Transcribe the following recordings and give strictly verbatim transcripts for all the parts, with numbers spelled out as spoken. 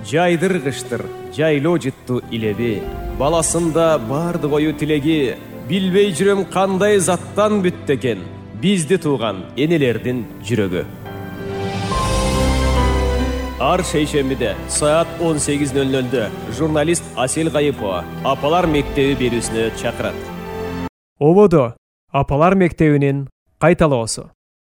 жайдыргыштыр жайлоо жытту илеби, баласында бардык ою тилеги, билбей жүрөм кандай заттан бүттү экен бизди тууган энелердин жүрөгү. Ар шейшембиде саат он сегиз ноль нольдө журналист Асел Кайыпова Апалар мектеби берүүсүнө чакырат. Ободо Апалар мектебинин кайталоосу.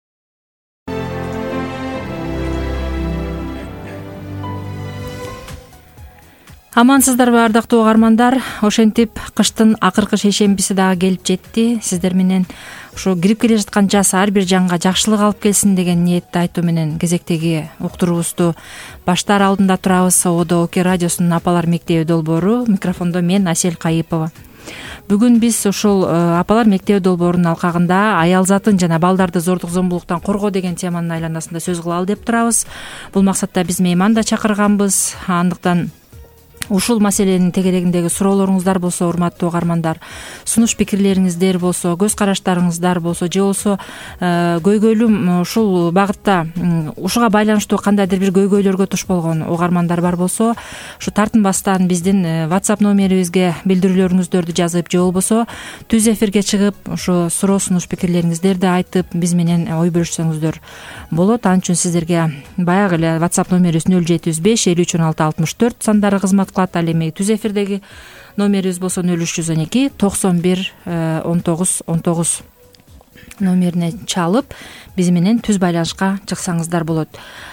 Амансыздарбы ардактуу угармандар, ошентип кыштын акыркы шейшембиси дагы келип жетти. Сиздер менен ушу кирип келе жаткан жаз ар бир жанга жакшылык алып келсин деген ниетти айтуу менен кезектеги уктуруубузду баштаар алдында турабыз. Ободо ОК радиосунун Апалар мектеби долбоору, микрофондо мен Асел Кайыпова. Бүгүн биз ушул Апалар мектеби долбоорунун алкагында аял затын жана балдарды зордук зомбулуктан коргоо деген теманын айланасында сөз кылалы деп турабыз. Бул максатта биз мейман да чакырганбыз. Андыктан ушул маселенин тегерегиндеги суроолоруңуздар болсо, урматтуу угармандар, сунуш пикирлериңиздер болсо, көз караштарыңыздар болсо, же болсо көйгөйлүү ушул багытта ушуга байланыштуу кандайдыр бир көйгөйлөргө туш болгон угармандар бар болсо, ушу тартынбастан биздин WhatsApp номерибизге билдирүүлөрүңүздөрдү жазып, же болбосо түз эфирге чыгып, ушу суроо сунуш пикирлериңиздерди айтып, биз менен ой бөлүшсөңүздөр болот. Ал үчүн сиздерге баягы эле WhatsApp номерибиз нөл жети жүз беш элүү үч он алты алтымыш төрт сандары кызмат кылат. Ал эми түз эфирдеги номерибиз болсо нөл үч жүз он эки токсон бир он тогуз он тогуз номерине чалып, биз менен түз байланышка чыксаңыздар болот.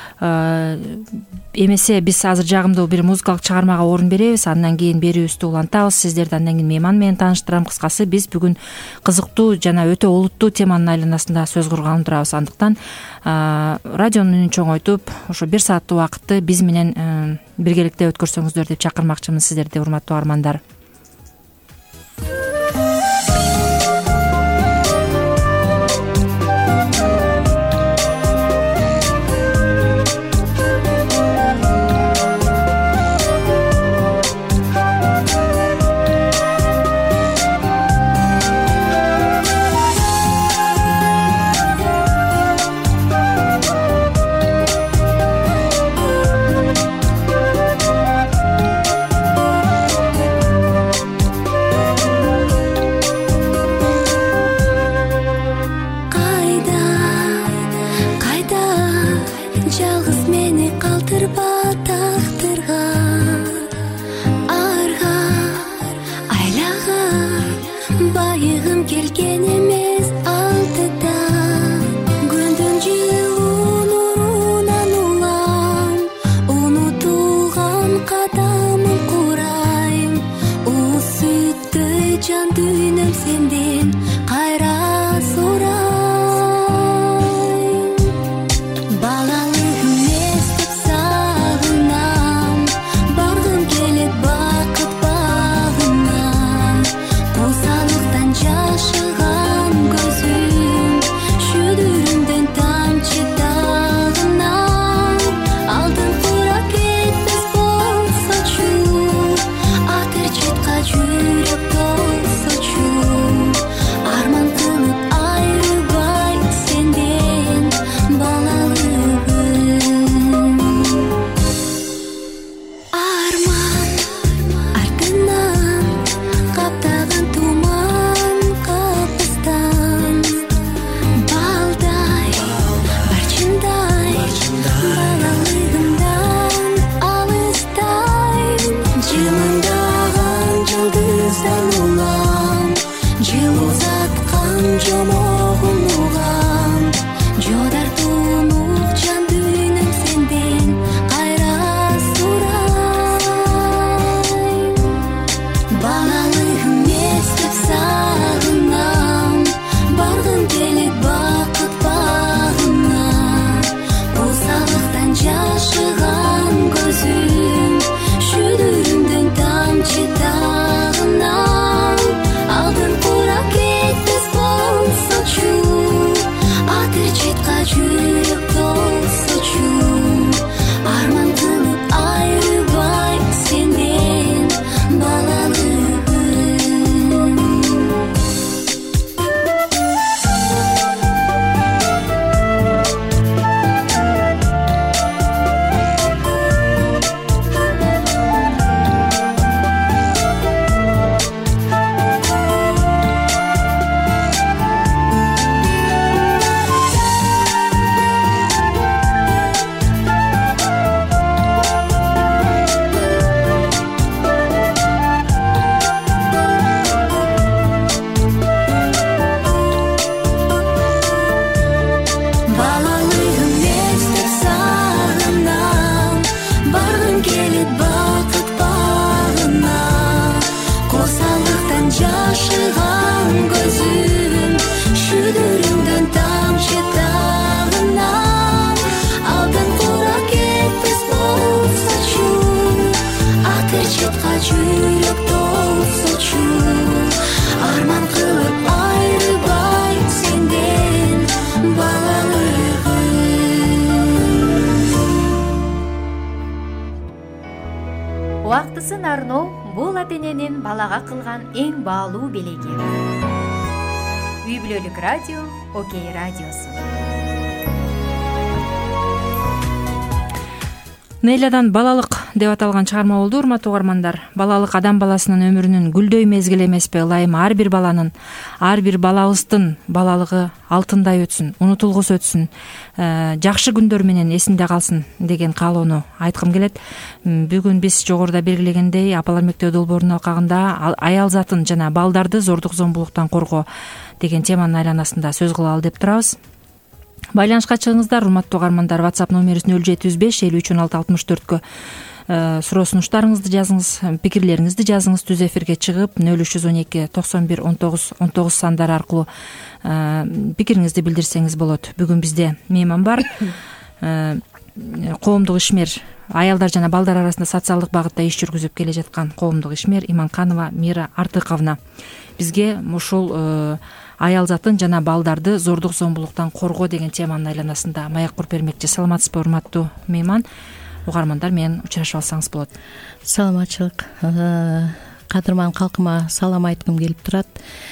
Эмесе биз азыр жагымдуу бир музыкалык чыгармага орун беребиз, андан кийин берүүбүздү улантабыз. Сиздерди андан кийин мейман менен тааныштырам. Кыскасы, биз бүгүн кызыктуу жана өтө олуттуу теманын айланасында сөз кургалы турабыз. Андыктан радионун үнүн чоңойтуп, ошо бир сааттуу убакытты биз менен биргеликте өткөрсөңүздөр деп чакырмакчымын сиздерди, урматтуу армандар. келет бакыт багына, косалдыктан жашыган көзүм, шүдүрүңдөн тамчы тагынан, алдын кура кетпес болсочу, атыр четка жүрөк толсочу, арман кылып айрыбай сенден балалыгым. Убактысын арноо бул ата эненин балага кылган эң баалуу белеги. Үй бүлөлүк радио, Окей радиосу. Нейлядан балалык деп аталган чыгарма болду, урматтуу угармандар. Балалык адам баласынын өмүрүнүн гүлдөй мезгили эмеспи? Ылайым ар бир баланын, ар бир балабыздын балалыгы алтындай өтсүн, унутулгус өтсүн, жакшы күндөр менен эсинде калсын деген каалоону айткым келет. Бүгүн биз жогоруда белгилегендей, апалар мектеби долбоорунун алкагында аял затын жана балдарды зордук зомбулуктан коргоо деген теманын айланасында сөз кылалы деп турабыз. Байланышка чыгыңыздар, урматтуу угармандар. WhatsApp номерибиз нөл жети жүз беш элүү үч он алты алтымыш төрткө суроо сунуштарыңызды жазыңыз, пикирлериңизди жазыңыз. Түз эфирге чыгып нөл үч жүз он эки токсон бир он тогуз он тогуз сандары аркылуу пикириңизди билдирсеңиз болот. Бүгүн бизде мейман бар. Коомдук ишмер, аялдар жана балдар арасында социалдык багытта иш жүргүзүп келе жаткан коомдук ишмер Иманканова Мира Артыковна бизге ушул аял затын жана балдарды зордук зомбулуктан коргоо деген теманын айланасында маек куруп бермекчи. Саламатсызбы, урматтуу мейман? Угармандар менен учурашып алсаңыз болот. Саламатчылык. Кадырман калкыма салам айткым келип турат.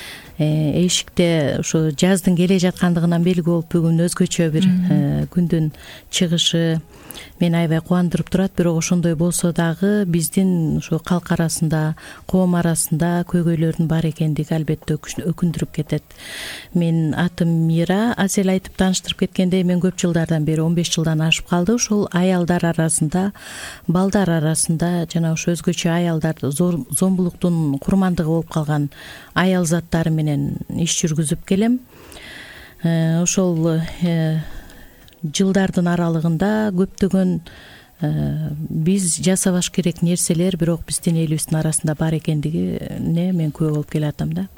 Эшикте ушу жаздын келе жаткандыгынан белги болуп, бүгүн өзгөчө бир күндүн чыгышы мени аябай кубандырып турат. Бирок ошондой болсо дагы биздин ушу калк арасында, коом арасында көйгөйлөрдүн бар экендиги албетте өкүндүрүп кетет. Мен атым Мира. Асель айтып тааныштырып кеткендей, мен көп жылдардан бери, он беш жылдан ашып калды, ушул аялдар арасында, балдар арасында жана ушу өзгөчө аялдар зомбулуктун курмандыгы болуп калган аял заттары менен иш жүргүзүп келем. Ошол жылдардын аралыгында көптөгөн биз жасабаш керек нерселер бирок биздин элибиздин арасында бар экендигине мен күбө болуп келатам да.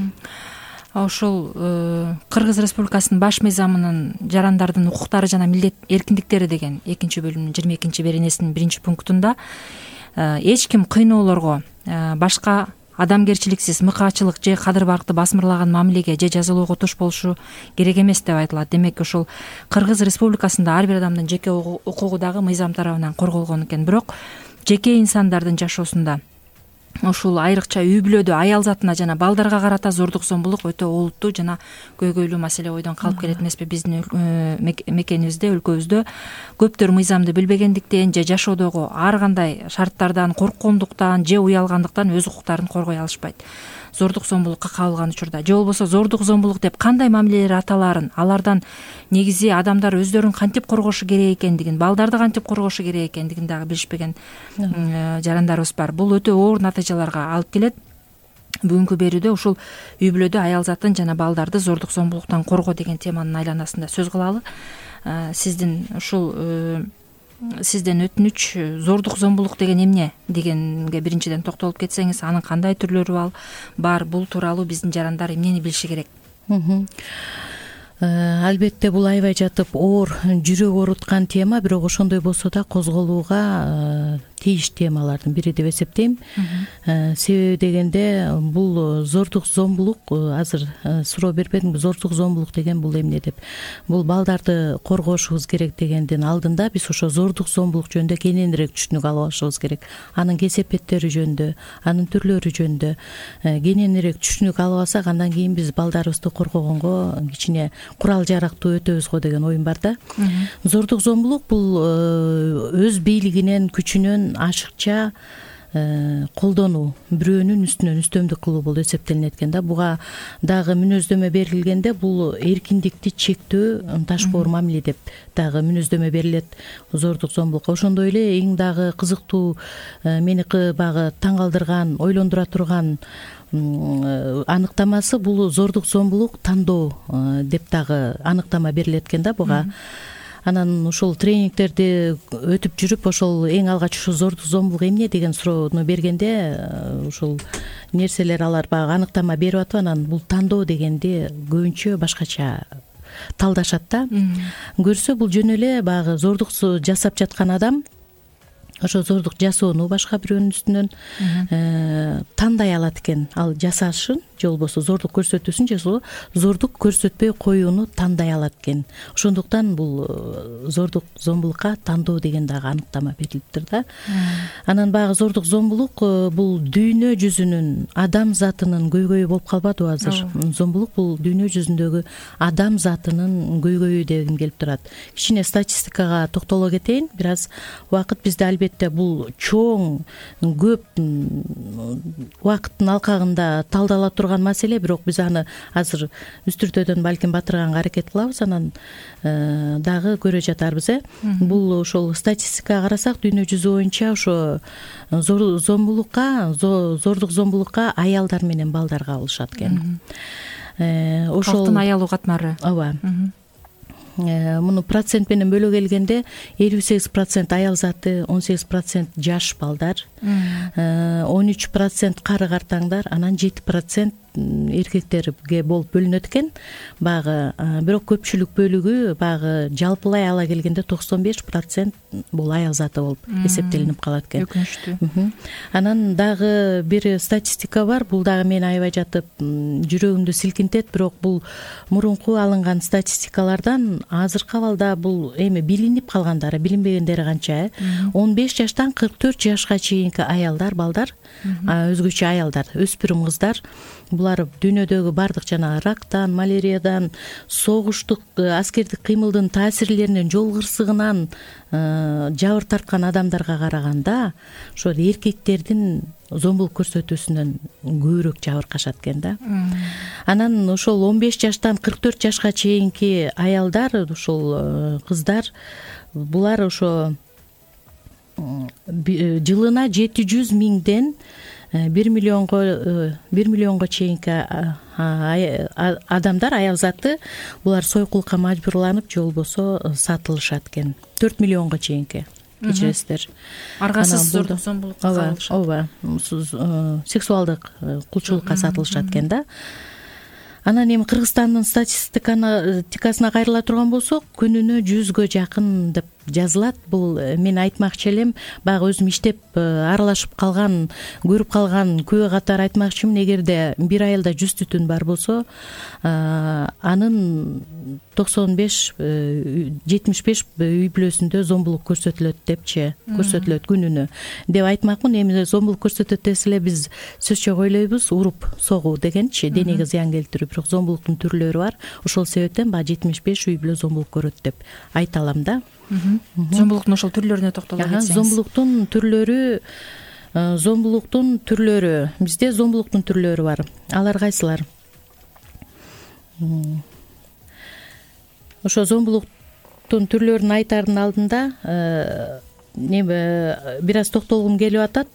Ошол Кыргыз Республикасынын баш мыйзамынын жарандардын укуктары жана милдет эркиндиктери деген экинчи бөлүмүнүн жыйырма экинчи беренесинин биринчи пунктунда эч ким кыйноолорго, башка адамгерчиликсиз, мыкаачылык же кадыр-баркты басмырлаган мамилеге же жазалоого туш болушу керек эмес деп айтылат. Демек, ошол Кыргыз Республикасында ар бир адамдын жеке укугу дагы мыйзам тарабынан корголгон экен. Бирок жеке инсандардын жашоосунда ушул айрыкча үй бүлөдө аял затына жана балдарга карата зордук зомбулук өтө олуттуу жана көйгөйлүү маселе ойдон калып келет эмеспи? Биздин мекенибизде, өлкөбүздө көптөр мыйзамды билбегендиктен же жашоодогу ар кандай шарттардан корккондуктан же уялгандыктан өз укуктарын коргой алышпайт. Зордук зомбулукка кабылган учурда же болбосо зордук зомбулук деп кандай мамилелер аталаарын, алардан негизи адамдар өздөрүн кантип коргошу керек экендигин, балдарды кантип коргошу керек экендигин дагы билишпеген жарандарыбыз бар. Бул өтө оор натыйжаларга алып келет. Бүгүнкү берүүдө ушул үй бүлөдө аял затын жана балдарды зордук зомбулуктан коргоо деген теманын айланасында сөз кылалы. Сиздин ушул сизден өтүнүч, зордук зомбулук деген эмне дегенге биринчиден токтолуп кетсеңиз, анын кандай түрлөрү бар, бул тууралуу биздин жарандар эмнени билиши керек? Албетте бул аябай жатып оор, жүрөк ооруткан тема, бирок ошондой болсо да козголууга тийиш темалардын бири деп эсептейм. Себеби дегенде бул зордук зомбулук, азыр суроо бербедимби, зордук зомбулук деген бул эмне деп. Бул балдарды коргошубуз керек дегендин алдында биз ошо зордук зомбулук жөнүндө кененирээк түшүнүк алып алышыбыз керек. Анын кесепеттери жөнүндө, анын түрлөрү жөнүндө кененирээк түшүнүк алып алсак, андан кийин биз балдарыбызды коргогонго кичине курал жарактуу өтөбүз го деген оюм бар да. Зордук зомбулук бул өз бийлигинен, күчүнөн ашыкча колдонуу, бирөөнүн үстүнөн үстөмдүк кылуу болуп эсептелинет экен да. Буга дагы мүнөздөмө берилгенде бул эркиндикти чектөө, ташкоор мамиле деп дагы мүнөздөмө берилет зордук зомбулукка. Ошондой эле эң дагы кызыктуу, мени багы таң калтырган, ойлондура турган аныктамасы бул зордук зомбулук тандоо деп дагы аныктама берилет экен да буга. анан ушул тренингтерди өтүп жүрүп ошол эң алгач ушу зордук зомбулук эмне деген суроону бергенде ушул нерселер алар баягы аныктама берип атып анан бул тандоо дегенди көбүнчө башкача талдашат да. Көрсө бул жөн эле баягы зордук жасап жаткан адам ошо зордук жасоону башка бирөөнүн үстүнөн тандай алат экен. Ал жасашын же болбосо зордук көрсөтүүсүн же зордук көрсөтпөй коюуну тандай алат экен. Ошондуктан бул зордук зомбулукка тандоо деген дагы аныктама берилиптир да. Анан баягы зордук зомбулук бул дүйнө жүзүнүн адам затынын көйгөйү болуп калбадыбы азыр? Зомбулук бул дүйнө жүзүндөгү адам затынын көйгөйү дегим келип турат. Кичине статистикага токтоло кетейин. Бир аз убакыт бизде албетте бул чоң көп убакыттын алкагында талдала турган маселе, бирок биз аны азыр үстүртөдөн балким батырганга аракет кылабыз, анан дагы көрө жатарбыз. Э бул ошол статистикага карасак дүйнө жүзү боюнча ошо зомбулукка зордук зомбулукка аялдар менен балдар кабылышат экен. Ошол калктын аялуу катмары. Ооба. Муну процент менен бөлө келгенде элүү сегиз процент аял заты, он сегиз процент жаш балдар, он үч процент кары картаңдар, анан жети процент эркектерге болуп бөлүнөт экен. Багы бирок көпчүлүк бөлүгү багы жалпылай ала келгенде токсон беш процент бул аял заты болуп эсептелинип калат экен. Өкүнүчтүү. Анан дагы бир статистика бар. Бул дагы мени аябай жатып жүрөгүмдү силкинтет, бирок бул мурунку алынган статистикалардан азыркы абалда бул эми билинип калгандары, билинбегендери канча? он беш жаштан кырк төрт жашка чейинки аялдар, балдар, өзгөчө аялдар, өспүрүм кыздар, булар дүйнөдөгү бардык жана рактан, маляриядан, согуштук, аскердик кыймылдын таасирлеринен, жол кырсыгынан жабыр тарткан адамдарга караганда ошо эркектердин зомбулук көрсөтүүсүнөн көбүрөөк жабыркашат экен да. Анан ошол он беш жаштан кырк төрт жашка чейинки аялдар, ошол кыздар, булар ошо жылына жети жүз миңден бир миллионго бир миллионго чейинки адамдар, аял заты, булар сойкулукка мажбурланып же болбосо сатылышат экен. төрт миллионго чейинки. Кечиресиздер. Аргасыз зордук зомбулукка кабылышат. Ооба, сексуалдык кулчулукка сатылышат экен да. Анан эми Кыргызстандын статистикасына кайрыла турган болсок, күнүнө жүзгө жакын деп жазылат. Бул мен айтмакчы элем, баягы өзүм иштеп аралашып калган, көрүп калган күбө катары айтмакчымын. Эгерде бир айылда жүз түтүн бар болсо, анын токсон беш жетимиш беш үй бүлөсүндө зомбулук көрсөтүлөт депчи, көрсөтүлөт күнүнө деп айтмакмын. Эми зомбулук көрсөтөт десе эле биз сөзчө ойлойбуз, уруп согуу дегенчи, денеге зыян келтирүү. Бирок зомбулуктун түрлөрү бар. Ошол себептен баягы жетимиш беш үй бүлө зомбулук көрөт деп айта алам да. Зомбулуктун ошол түрлөрүнө токтоло кетсеңиз. Зомбулуктун түрлөрү, зомбулуктун түрлөрү. Бизде зомбулуктун түрлөрү бар. Алар кайсылар? Ошо зомбулуктун түрлөрүн айтардын алдында бир аз токтолгум келип атат.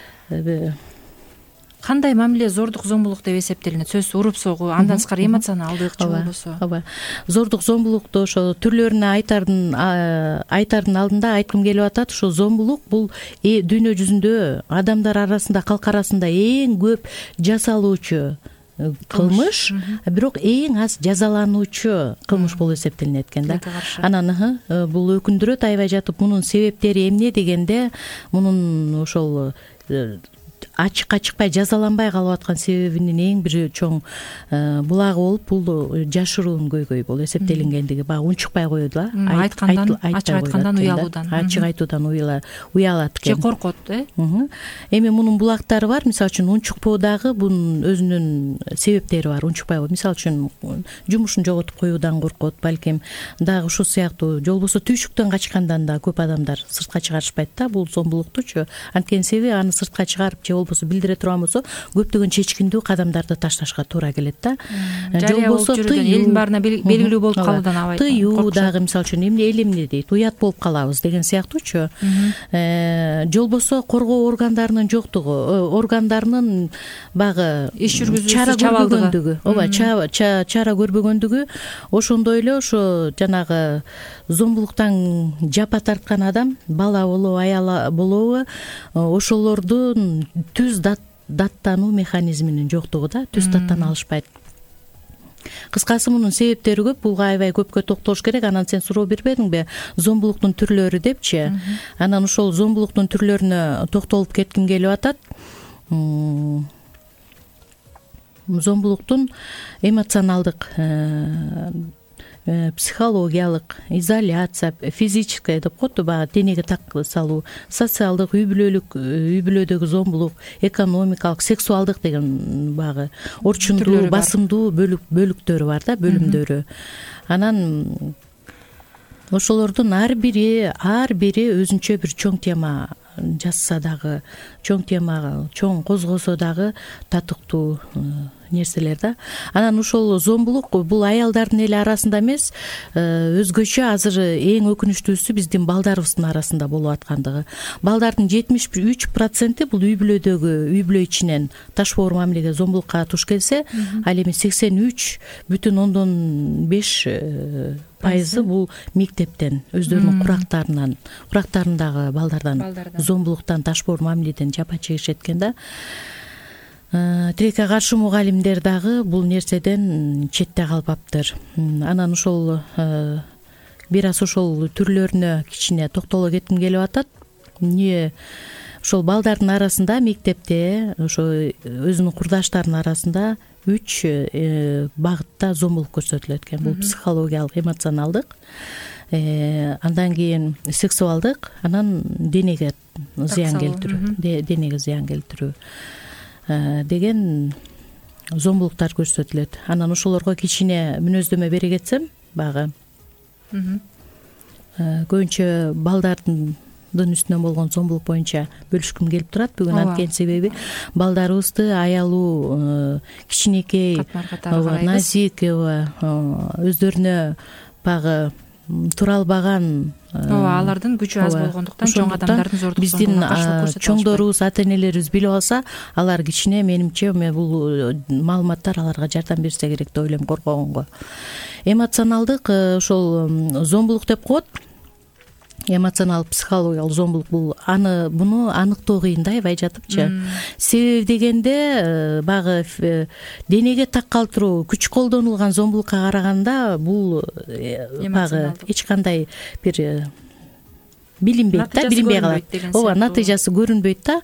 Кандай мамиле зордук зомбулук деп эсептелинет? Сөз уруп согуу, андан тышкары эмоционалдык же болбосо. Ооба. Зордук зомбулукту ошо түрлөрүнө айтардын айтардын алдында айткым келип атат. Ошо зомбулук бул дүйнө жүзүндө адамдар арасында, калк арасында эң көп жасалуучу кылмыш, бирок эң аз жазалануучу кылмыш болуп эсептелинет экен да. Анан бул өкүндүрөт аябай жатып. Мунун себептери эмне дегенде, мунун ошол ачыкка чыкпай жазаланбай калып аткан себебинин эң бир чоң булагы болуп, бул жашыруун көйгөй болуп эсептелингендиги. Баягы унчукпай коет да. Айткандан, ачык айткандан уялуудан. Ачык айтуудан уялат экен. Же коркот, э? Эми мунун булактары бар. Мисалы үчүн унчукпоо дагы бунун өзүнүн себептери бар. Унчукпай коюу. Мисалы үчүн жумушун жоготуп коюудан коркот, балким дагы ушул сыяктуу. Же болбосо түйшүктөн качкандан да көп адамдар сыртка чыгарышпайт да бул зомбулуктучу. Анткени себеби аны сыртка чыгарып же болбосо билдире турган болсо көптөгөн чечкиндүү кадамдарды ташташка туура келет да. Жарыя болуп жүрүүдөн элдин баарына белгилүү болуп калуудан абай тыюу дагы мисалы үчүн эмне эл эмне дейт, уят болуп калабыз деген сыяктуучу. Же болбосо коргоо органдарынын жоктугу, органдарынын багы иш жүргүзүүсү чара көрбөгөндүгү, ооба чара көрбөгөндүгү, ошондой эле ошо жанагы зомбулуктан жапа тарткан адам, бала болобу, аял болобу, ошолордун түз даттануу механизминин жоктугу да, түз даттана алышпайт. Кыскасы мунун себептери көп, буга аябай көпкө токтолуш керек. Анан сен суроо бербедиңби, зомбулуктун түрлөрү депчи. Анан ошол зомбулуктун түрлөрүнө токтолуп кетким келип атат. Зомбулуктун эмоционалдык, психологиялык, изоляция, физическая деп коет, баягы денеге так салуу, социалдык, үй бүлөлүк, үй бүлөдөгү зомбулук, экономикалык, сексуалдык деген баягы орчундуу, басымдуу бөлүк бөлүктөрү бар да, бөлүмдөрү. Анан ошолордун ар бири ар бири өзүнчө бир чоң тема жазса дагы, чоң тема, чоң козгосо дагы татыктуу нерселер да. Анан ошол зомбулук бул аялдардын эле арасында эмес, өзгөчө азыр эң өкүнүчтүүсү биздин балдарыбыздын арасында болуп аткандыгы. Балдардын жетимиш үч проценти бул үй бүлөдөгү, үй бүлө ичинен ташбоор мамилеге, зомбулукка туш келсе, ал эми сексен үч бүтүн ондон беш пайызы бул мектептен, өздөрүнүн курактарынан, курактарындагы балдардан зомбулуктан, ташбоор мамиледен жапа чегишет экен да. Тилекке каршы мугалимдер дагы бул нерседен четте калбаптыр. Анан ошол бир аз ошол түрлөрүнө кичине токтоло кетким келип атат. Эмне ошол балдардын арасында мектепте, ошо өзүнүн курдаштарынын арасында үч багытта зомбулук көрсөтүлөт экен. Бул психологиялык, эмоционалдык, андан кийин сексуалдык, анан денеге зыян келтирүү, денеге зыян келтирүү деген зомбулуктар көрсөтүлөт. Анан ошолорго кичине мүнөздөмө бере кетсем, багы көбүнчө балдардын үстүнөн болгон зомбулук боюнча бөлүшкүм келип турат бүгүн. Анткени себеби балдарыбызды аялуу, кичинекей, назик, өздөрүнө багы тура албаган, ооба, алардын күчү аз болгондуктан чоң адамдардын зордук биздин чоңдорубуз, ата энелерибиз билип алса, алар кичине, менимче, бул маалыматтар аларга жардам берсе керек деп ойлойм коргогонго. Эмоционалдык ошол зомбулук деп коет. Эмоционалдык, психологиялык зомбулук бул аны буну аныктоо кыйын да, аябай жатыпчы. Себеби дегенде багы денеге так калтыруу, күч колдонулган зомбулукка караганда бул багы эч кандай бир билинбейт да, билинбей калат. Ооба, натыйжасы көрүнбөйт да.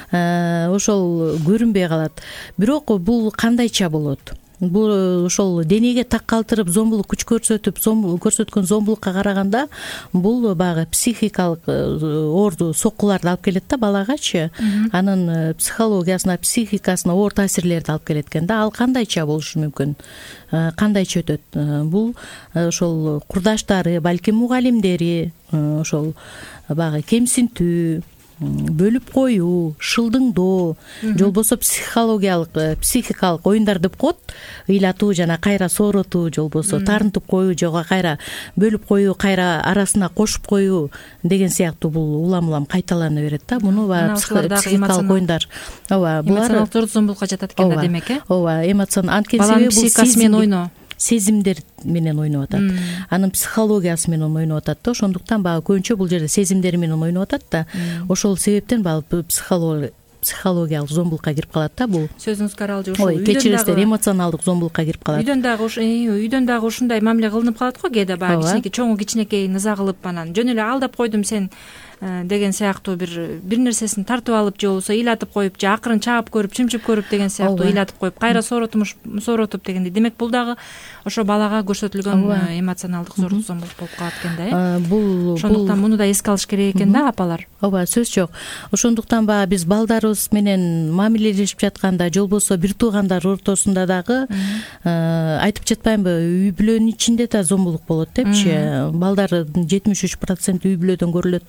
Ошол көрүнбөй калат. Бирок бул кандайча болот? Бул ошол денеге так калтырып зомбулук күч көрсөтүп, көрсөткөн зомбулукка караганда бул багы психикалык оор соккуларды алып келет да балагачы. Анын психологиясына, психикасына оор таасирлерди алып келет экен да. Ал кандайча болушу мүмкүн? Кандайча өтөт? Бул ошол курдаштары, балким мугалимдери, ошол багы кемсинтүү, бөлүп коюу, шылдыңдоо, же болбосо психологиялык, психикалык оюндар деп коет. Ыйлатуу, жана кайра сооротуу, же болбосо тарынтып коюу, же кайра бөлүп коюу, кайра арасына кошуп коюу деген сыяктуу бул улам-улам кайталана берет да. Муну психикалык оюндар. Ооба, булар эмоционалдык зордук зомбулукка жатат экен да, демек, э? Ооба, эмоцион, анткени себеби бул психикасы менен ойноо, сезимдер менен ойноп атат. Анын психологиясы менен ойноп атат да. Ошондуктан баягы көбүнчө бул жерде сезимдери менен ойноп атат да. Ошол себептен баягы психологиялык зомбулукка кирип калат да бул. Сөзүңүзгө аралжуу ошол үйдөн кечиресиздер, эмоционалдык зомбулукка кирип калат. Үйдөн дагы үйдөн дагы ушундай мамиле кылынып калат го кээде, баягы кичинекей, чоңу кичинекей ныза кылып, анан жөн эле алдап койдум сен деген сыяктуу бир бир нерсесин тартып алып, же болбосо ыйлатып коюп, же акырын чаап көрүп, чымчып көрүп деген сыяктуу ыйлатып коюп, кайра сооротумуш сооротуп дегендей. Демек бул дагы ошо балага көрсөтүлгөн эмоционалдык зордук зомбулук болуп калат экен да, э? Бул ошондуктан муну да эске алыш керек экен да, апалар. Ооба, сөз жок. Ошондуктан баягы биз балдарыбыз менен мамилелешип жатканда, же болбосо бир туугандар ортосунда дагы айтып жатпаймынбы, үй бүлөнүн ичинде да зомбулук болот депчи. Балдардын жетимиш үч проценти үй бүлөдөн көрүлөт деп атпаймынбы?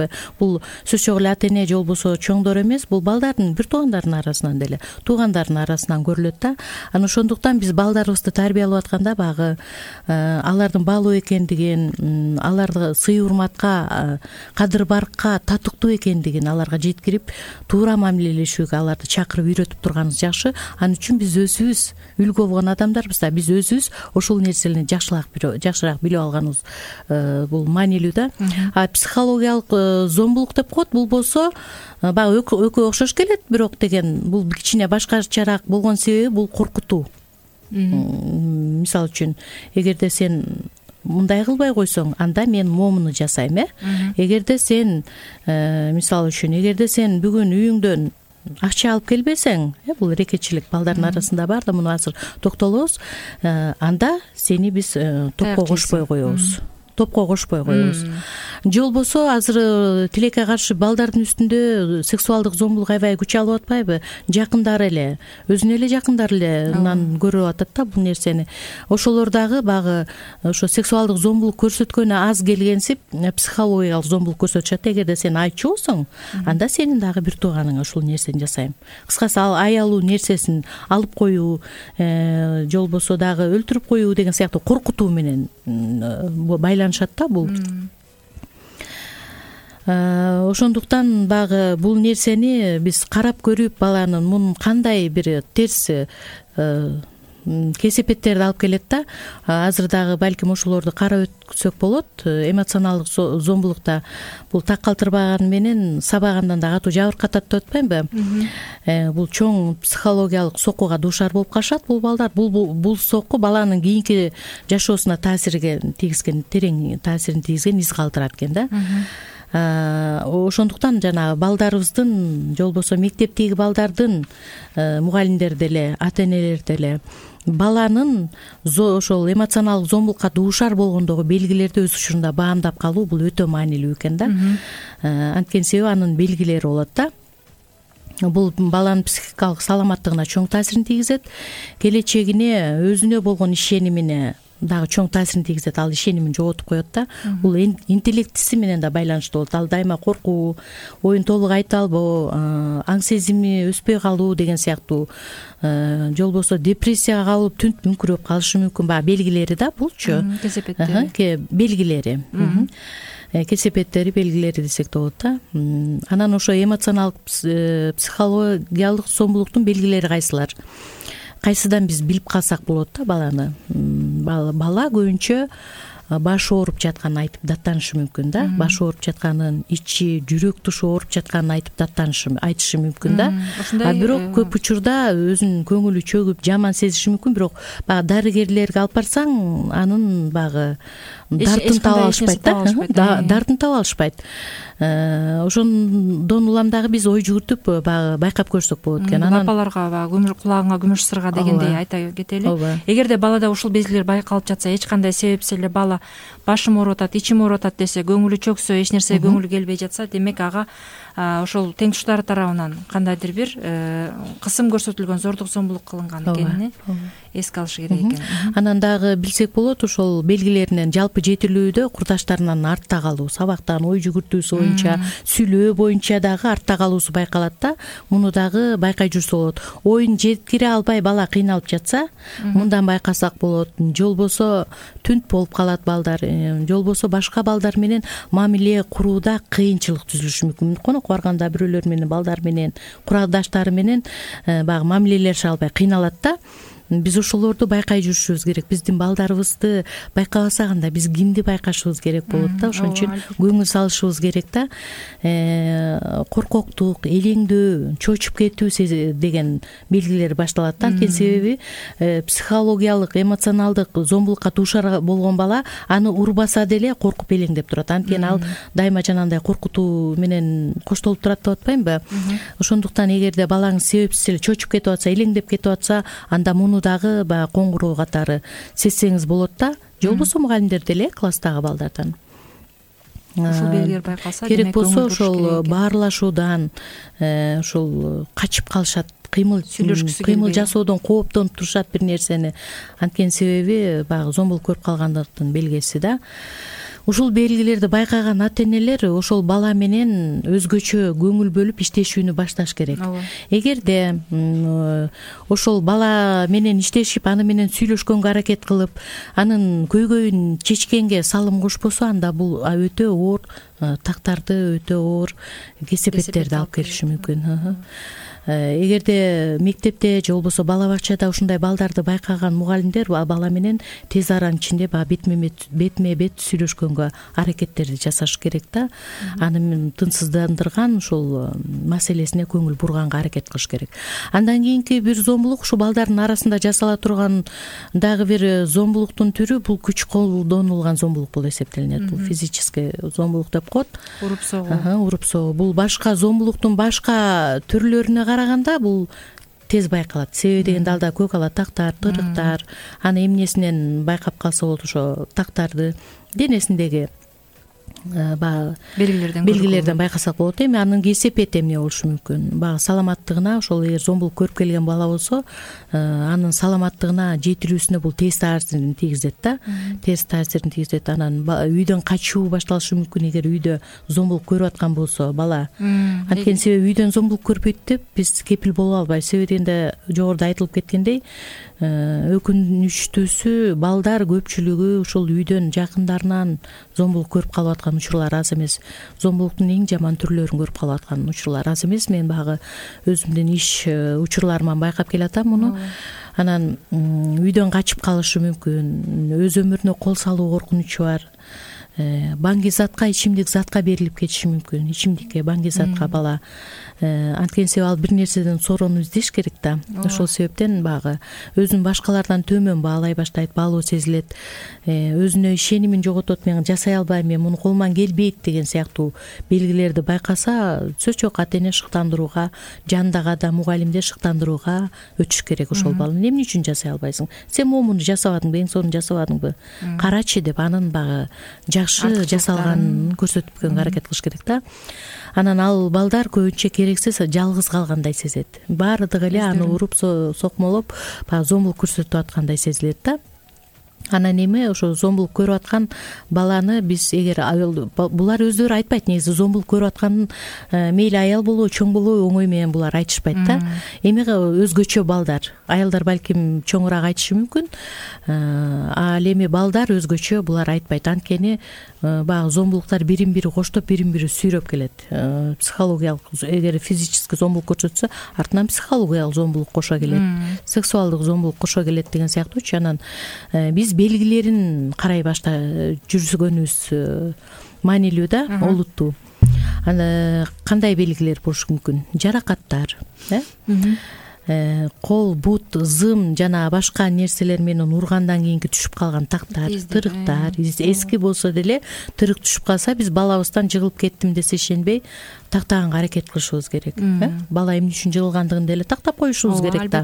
атпаймынбы. Бул сөз жок эле ата эне же болбосо чоңдор эмес, бул балдардын бир туугандардын арасынан деле, туугандардын арасынан көрүлөт да. Анан ошондуктан биз балдарыбызды тарбиялап атканда багы алардын баалуу экендигин, аларды сый урматка, кадыр баркка татыктуу экендигин аларга жеткирип, туура мамилелешүүгө аларды чакырып үйрөтүп турганыбыз жакшы. Ал үчүн биз өзүбүз үлгү болгон адамдарбыз да, биз өзүбүз ошол нерселерни жакшыраак жакшыраак билип алганыбыз бул маанилүү да. А психологиялык зомбулук деп коет, бул болсо баягы экөө окшош келет, бирок деген бул кичине башкачараак болгон себеби бул коркутуу. Мисалы үчүн, эгерде сен мындай кылбай койсоң, анда мен момуну жасайм, э? Эгерде сен, мисалы үчүн, эгерде сен бүгүн үйүңдөн акча алып келбесең, бул рекетчилик балдардын арасында бар да, муну азыр токтолобуз, анда сени биз топко кошпой коебуз. Топко кошпой коебуз. Же болбосо азыр тилекке каршы балдардын үстүндө сексуалдык зомбулук аябай күч алып атпайбы? Жакындары эле, өзүнө эле жакындары эле мындан көрүп атат да бул нерсени. Ошолор дагы багы ошо сексуалдык зомбулук көрсөткөнү аз келгенсип, психологиялык зомбулук көрсөтүшөт. Эгерде сен айтчу болсоң, анда сенин дагы бир тууганың ошол нерсени жасайм. Кыскасы, ал аялуу нерсесин алып коюу, же болбосо дагы өлтүрүп коюу деген сыяктуу коркутуу менен байланышат да бул. Ошондуктан багы бул нерсени биз карап көрүп, баланын мунун кандай бир терс кесепеттерди алып келет да. Азыр дагы балким ошолорду карап өтсөк болот. Эмоционалдык зомбулукта бул так калтырбаган менен сабагандан да катуу жабыркатат деп атпаймынбы? Бул чоң психологиялык соккуга дуушар болуп калышат бул балдар. Бул бул сокку баланын кийинки жашоосуна таасирге тийгизген, терең таасирин тийгизген, из калтырат экен да. Ошондуктан жана балдарыбыздын, же болбосо мектептеги балдардын, мугалимдер деле, ата энелер деле баланын ошол эмоционалдык зомбулукка дуушар болгондогу белгилерди өз учурунда баамдап калуу бул өтө маанилүү экен да. Анткени себеби анын белгилери болот да. Бул баланын психикалык саламаттыгына чоң таасирин тийгизет, келечегине, өзүнө болгон ишенимине дагы чоң таасирин тийгизет. Ал ишенимин жоготуп коет да. Бул интеллектиси менен да байланыштуу болот. Ал дайыма коркуу, оюн толук айта албоо, аң сезими өспөй калуу деген сыяктуу, же болбосо депрессияга кабылып түнт мүңкүрөп калышы мүмкүн. Баягы белгилери да булчу. Кесепеттери. Белгилери. Кесепеттери, белгилери десек болот да. Анан ошо эмоционалдык психологиялык зомбулуктун белгилери кайсылар? Кайсыдан биз билип калсак болот да баланы? Бала көбүнчө башы ооруп жатканын айтып даттанышы мүмкүн да. Башы ооруп жатканын, ичи, жүрөк тушу ооруп жатканын айтып даттанышы, айтышы мүмкүн да. А бирок көп учурда өзүнүн көңүлү чөгүп, жаман сезиши мүмкүн, бирок баягы дарыгерлерге алып барсаң, анын багы дартын таба алышпайт да. Дартын таба алышпайт. Ошондон улам дагы биз ой жүгүртүп баягы байкап көрсөк болот экен. Анан апаларга баягы күмүш кулагыңа күмүш сырга дегендей айта кетели. Эгерде балада ушул белгилер байкалып жатса, эч кандай себепсиз эле бала башым ооруп атат, ичим ооруп атат десе, көңүлү чөксө, эч нерсеге көңүлү келбей жатса, демек ага ошол теңтуштары тарабынан кандайдыр бир кысым көрсөтүлгөн, зордук зомбулук кылынган экенин эске алышы керек экен. Анан дагы билсек болот, ошол белгилеринен жалпы жетилүүдө курдаштарынан артта калуу, сабактан ой жүгүртүүсү боюнча, сүйлөө боюнча дагы артта калуусу байкалат да. Муну дагы байкай жүрсө болот. Оюн жеткире албай бала кыйналып жатса, мындан байкасак болот. Же болбосо түнт болуп калат балдар, же болбосо башка балдар менен мамиле курууда кыйынчылык түзүлүшү мүмкүн. Конок барганда бирөөлөр менен, балдар менен, курдаштары менен баягы мамилелеши албай кыйналат да. Биз ошолорду байкай жүрүшүбүз керек. Биздин балдарыбызды байкабасак, анда биз кимди байкашыбыз керек болот да. Ошон үчүн көңүл салышыбыз керек да. Коркоктук, элеңдөө, чочуп кетүү деген белгилер башталат да. Анткени себеби психологиялык, эмоционалдык зомбулукка дуушар болгон бала аны урбаса деле коркуп элеңдеп турат. Анткени ал дайыма жанагындай коркутуу менен коштолуп турат деп атпаймынбы? Ошондуктан эгерде балаңыз себепсиз эле чочуп кетип атса, элеңдеп кетип атса, анда муну дагы баягы коңгуроо катары сезсеңиз болот да. Же болбосо мугалимдер деле класстагы балдардан ушул белгилер байкалса, керек болсо ошол баарлашуудан, ошол качып калышат, кыймыл кыймыл жасоодон кооптонуп турушат бир нерсени. Анткени себеби баягы зомбулук көрүп калгандыктын белгиси да. ушул белгилерди байкаган ата энелер ошол бала менен өзгөчө көңүл бөлүп иштешүүнү башташ керек. Эгерде ошол бала менен иштешип, аны менен сүйлөшкөнгө аракет кылып, анын көйгөйүн чечкенге салым кошпосо, анда бул өтө оор тактарды, өтө оор кесепеттерди алып келиши мүмкүн. Эгерде мектепте же болбосо бала бакчада ушундай балдарды байкаган мугалимдер бала менен тез аранын ичинде баягы бетме бет сүйлөшкөнгө аракеттерди жасаш керек да. Аны тынчсыздандырган ушул маселесине көңүл бурганга аракет кылыш керек. Андан кийинки бир зомбулук, ушу балдардын арасында жасала турган дагы бир зомбулуктун түрү бул күч колдонулган зомбулук болуп эсептелинет. Бул физический зомбулук деп коет. Уруп согуу. Уруп согуу. Бул башка зомбулуктун башка түрлөрүнө караганда бул тез байкалат. Себеби дегенде алда көк ала тактар, тырыктар, аны эмнесинен байкап калса болот, ошо тактарды денесиндеги баягы белгилерден белгилерден байкасак болот. Эми анын кесепети эмне болушу мүмкүн? Баягы саламаттыгына, ошол эгер зомбулук көрүп келген бала болсо, анын саламаттыгына, жетилүүсүнө бул терс таасирин тийгизет да. Терс таасирин тийгизет. Анан үйдөн качуу башталышы мүмкүн эгер үйдө зомбулук көрүп аткан болсо бала. Анткени себеби үйдөн зомбулук көрбөйт деп биз кепил боло албайбыз. Себеби дегенде жогоруда айтылып кеткендей, өкүнүчтүүсү балдар көпчүлүгү ушул үйдөн жакындарынан зомбулук көрүп калып аткан учурлар аз эмес. Зомбулуктун эң жаман түрлөрүн көрүп калып аткан учурлар аз эмес. Мен багы өзүмдүн иш учурларыман байкап келатам муну. Анан үйдөн качып калышы мүмкүн, өз өмүрүнө кол салуу коркунучу бар. Баңгизатка, ичимдик затка берилип кетиши мүмкүн. Ичимдикке, баңгизатка бала. Анткени себеби ал бир нерседен сороону издеш керек да. Ошол себептен багы өзүн башкалардан төмөн баалай баштайт, баалуу сезилет. Өзүнө ишенимин жоготот, мен жасай албайм, мен муну колуман келбейт деген сыяктуу белгилерди байкаса, сөз жок ата эне шыктандырууга, жандагы адам, мугалимдер шыктандырууга өтүш керек ошол баланы. Эмне үчүн жасай албайсың? Сен момуну жасабадыңбы, эң сонун жасабадыңбы? Карачы деп анын багы жакшы жасалганын көрсөтүпкөнгө аракет кылыш керек да. Анан ал балдар көбүнчө керексиз жалгыз калгандай сезет. Баардыгы эле аны уруп сокмолоп, баягы зомбулук көрсөтүп аткандай сезилет да. Анан эми ошо зомбулук көрүп аткан баланы биз эгер булар өздөрү айтпайт, негизи зомбулук көрүп атканын мейли аял болобу, чоң болобу оңой менен булар айтышпайт да. Эми өзгөчө балдар, аялдар балким чоңураак айтышы мүмкүн. Ал эми балдар өзгөчө булар айтпайт. Анткени баягы зомбулуктар бирин бири коштоп, бирин бири сүйрөп келет. Психологиялык, эгер физический зомбулук көрсөтсө, артынан психологиялык зомбулук кошо келет, сексуалдык зомбулук кошо келет деген сыяктуучу. Анан биз белгилерин карай башта жүргөнүбүз маанилүү да, олуттуу. Аны кандай белгилер болушу мүмкүн? Жаракаттар, э? Кол, бут, зым жана башка нерселер менен ургандан кийинки түшүп калган тактар, тырыктар, эски болсо деле тырык түшүп калса, биз балабыздан жыгылып кеттим десе ишенбей тактаганга аракет кылышыбыз керек. Бала эмне үчүн жыгылгандыгын деле тактап коюшубуз керек да.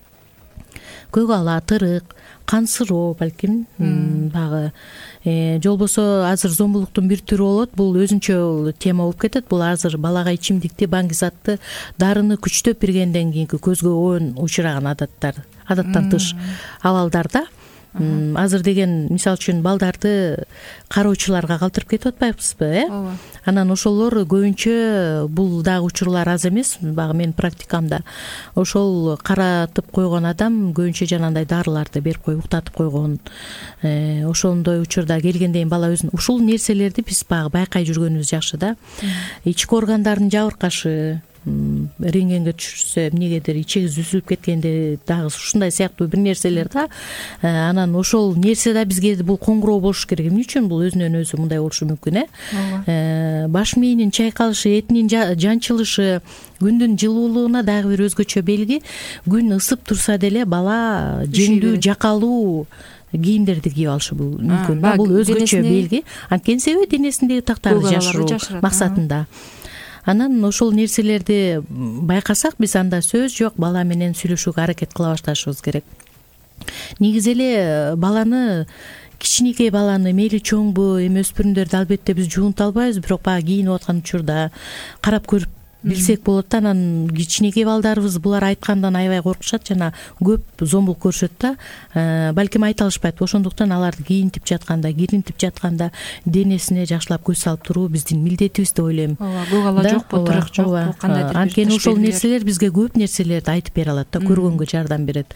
Көк ала, тырык, кансыроо балким багы же болбосо азыр зомбулуктун бир түрү болот. Бул өзүнчө тема болуп кетет. Бул азыр балага ичимдикти, баңгизатты, дарыны күчтөп бергенден кийинки көзгө оон учураган адаттар, адаттан тыш абалдарда. Азыр деген мисалы үчүн балдарды кароочуларга калтырып кетип атпайбызбы, э? Анан ошолор көбүнчө бул дагы учурлар аз эмес. Багы менин практикамда ошол каратып койгон адам көбүнчө жанагындай дарыларды берип коюп уктатып койгон. Ошондой учурда келгенден бала өзүн ушул нерселерди биз багы байкай жүргөнүбүз жакшы да. Ички органдардын жабыркашы, рентгенге түшүрсө эмнегедир ичеги үзүлүп кеткенде дагы ушундай сыяктуу бир нерселер да. Анан ошол нерсе да бизге бул коңгуроо болуш керек. Эмне үчүн бул өзүнөн өзү мындай болушу мүмкүн, э? Баш мээнин чайкалышы, этинин жанчылышы, күндүн жылуулугуна дагы бир өзгөчө белги. Күн ысып турса деле бала жеңдүү, жакалуу кийимдерди кийип алышы бул мүмкүн да. Бул өзгөчө белги. Анткени себеби денесиндеги тактарды жашыруу максатында. Анан ошол нерселерди байкасак, биз анда сөз жок бала менен сүйлөшүүгө аракет кыла башташыбыз керек. Негизи эле баланы, кичинекей баланы, мейли чоңбу, эми өспүрүмдөрдү албетте биз жуунта албайбыз, бирок баягы кийинип аткан учурда карап көрүп билсек болот да. Анан кичинекей балдарыбыз булар айткандан аябай коркушат жана көп зомбулук көрүшөт да. Балким айта алышпайт. Ошондуктан аларды кийинтип жатканда, киринтип жатканда денесине жакшылап көз салып туруу биздин милдетибиз деп ойлойм. ооба, гугала жокпу, тырык жокпу, кандайдыр. Анткени ошол нерселер бизге көп нерселерди айтып бере алат да, көргөнгө жардам берет.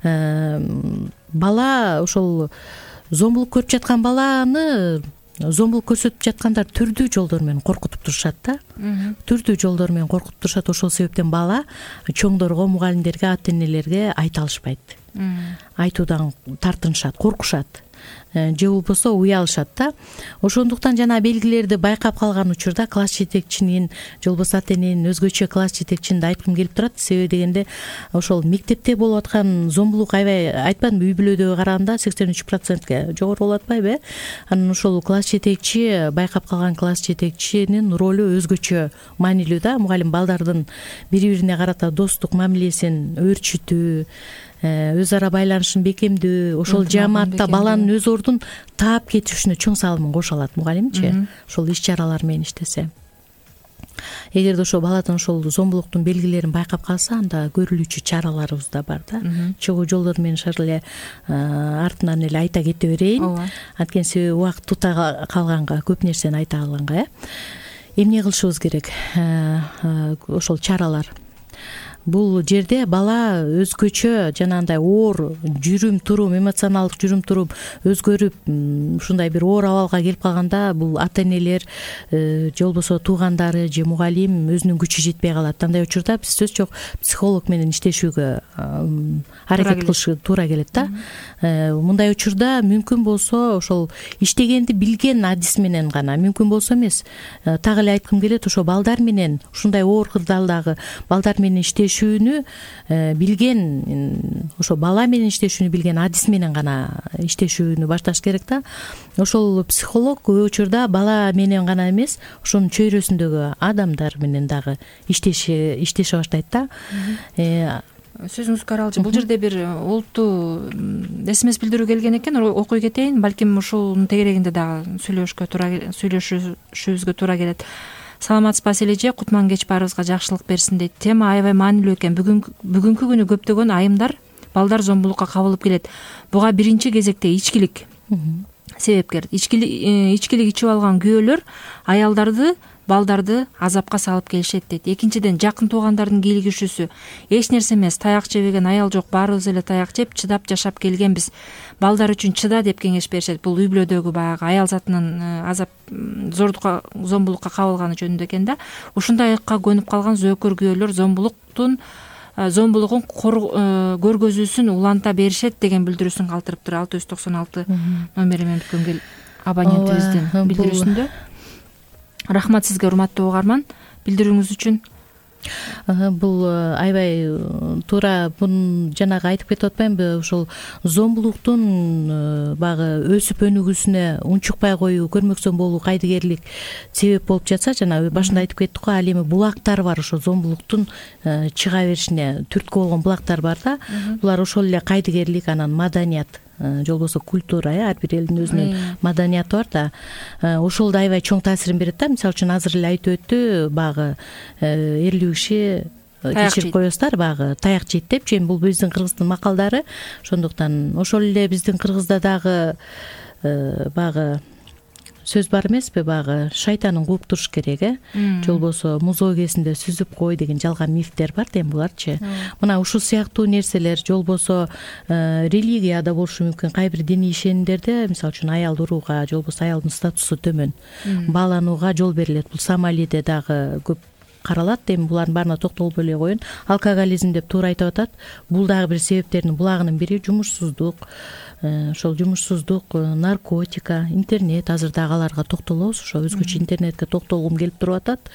Бала ошол зомбулук көрүп жаткан баланы зомбулук көрсөтүп жаткандар түрдүү жолдор менен коркутуп турушат да. Түрдүү жолдор менен коркутуп турушат. Ошол себептен бала чоңдорго, мугалимдерге, ата энелерге айта алышпайт. Айтуудан тартынышат, коркушат. Же болбосо уялышат да. Ошондуктан жана белгилерди байкап калган учурда класс жетекчинин, же болбосо ата эненин, өзгөчө класс жетекчинин да айткым келип турат. Себеби дегенде ошол мектепте болуп аткан зомбулук аябай айтпадымбы, үй бүлөдөгү караганда сексен үч процентке жогору болуп атпайбы э? Анан ошол класс жетекчи, байкап калган класс жетекчинин ролу өзгөчө маанилүү да. Мугалим балдардын бири бирине карата достук мамилесин өөрчүтүү, өз ара байланышын бекемдөө, ошол жааматта баланын өз ордун таап кетишине чоң салымын кошо алат мугалимчи. Ошол иш чаралар менен иштесе. Эгерде ошо баладан ошол зомбулуктун белгилерин байкап калса, анда көрүлүүчү чараларыбыз да бар да. Чогуу жолдор менен шар эле артынан эле айта кете берейин. Анткени себеби убакыт тута калганга, көп нерсени айта калганга э. Эмне кылышыбыз керек? Ошол чаралар. Бул жерде бала өзгөчө жанагындай оор жүрүм турум, эмоционалдык жүрүм турум өзгөрүп, ушундай бир оор абалга келип калганда, бул ата энелер же болбосо туугандары же мугалим өзүнүн күчү жетпей калат. Андай учурда биз сөз жок психолог менен иштешүүгө аракет кылышы туура келет да. Мындай учурда мүмкүн болсо ошол иштегенди билген адис менен гана, мүмкүн болсо эмес, так эле айткым келет, ошо балдар менен, ушундай оор кырдаалдагы балдар менен иштеш билген, ошо бала менен иштешүүнү билген адис менен гана иштешүүнү башташ керек да. Ошол психолог көп учурда бала менен гана эмес, ошонун чөйрөсүндөгү адамдар менен дагы иштеше иштеше баштайт да. Сөзүңүзгө аралжы. Бул жерде бир олуттуу эс эм эс билдирүү келген экен, окуй кетейин. Балким ушунун тегерегинде дагы сүйлөшкө туура сүйлөшүүбүзгө туура келет. Саламатсызбы эже, кутман кеч баарыбызга жакшылык берсин дейт. Тема аябай маанилүү экен. Бүгүнкү күнү көптөгөн айымдар балдар зомбулукка кабылып келет. Буга биринчи кезекте ичкилик себепкер. Ичкилик ичип алган күйөөлөр аялдарды, балдарды азапка салып келишет дейт. Экинчиден, жакын туугандардын кийлигишүүсү. Эч нерсе эмес, таяк жебеген аял жок, баарыбыз эле таяк жеп, чыдап жашап келгенбиз. Балдар үчүн чыда деп кеңеш беришет. Бул үй бүлөдөгү баягы аял затынын азап, зордукка, зомбулукка кабылганы жөнүндө экен да. Ушундайга көнүп калган зөөкөр күйөөлөр зомбулуктун зомбулугун көргөзүүсүн уланта беришет деген билдирүүсүн калтырыптыр. алты жүз токсон алты номери менен бүткөн абонентибиздин билдирүүсүндө. Рахмат сизге, урматтуу угарман, билдирүүңүз үчүн. Бул аябай туура. Бун жанагы айтып кетип атпаймынбы, ошол зомбулуктун багы өсүп өнүгүүсүнө унчукпай коюу, көрмөксөн болуу, кайдыгерлик себеп болуп жатса, жана башында айтып кеттик го, ал эми булактар бар, ошо зомбулуктун чыга беришине түрткү болгон булактар бар да. Булар ошол эле кайдыгерлик, анан маданият, же болбосо культура, э, ар бир элдин өзүнүн маданияты бар да. Ошол да аябай чоң таасирин берет да. Мисалы үчүн азыр эле айтып өттү, багы эрлүү киши кечирип коесуздар, багы таяк жейт депчи. Эми бул биздин кыргыздын макалдары. Ошондуктан ошол эле биздин кыргызда дагы багы сөз бар эмеспи, багы шайтанын кууп туруш керек, э, же болбосо музоо кезинде сүзүп кой деген жалган мифтер бар да. Эми буларчы мына ушул сыяктуу нерселер, же болбосо религияда болушу мүмкүн. Кайбир диний ишенимдерде, мисалы үчүн аял урууга, же болбосо аялдын статусу төмөн бааланууга жол берилет. Бул Сомалиде дагы көп каралат. Эми булардын баарына токтолбой эле коеюн. Алкоголизм деп туура айтып атат. Бул дагы бир себептердин булагынын бири жумушсуздук. Ошол жумушсуздук, наркотика, интернет. Азыр дагы аларга токтолобуз. Ошо өзгөчө интернетке токтолгум келип туруп атат.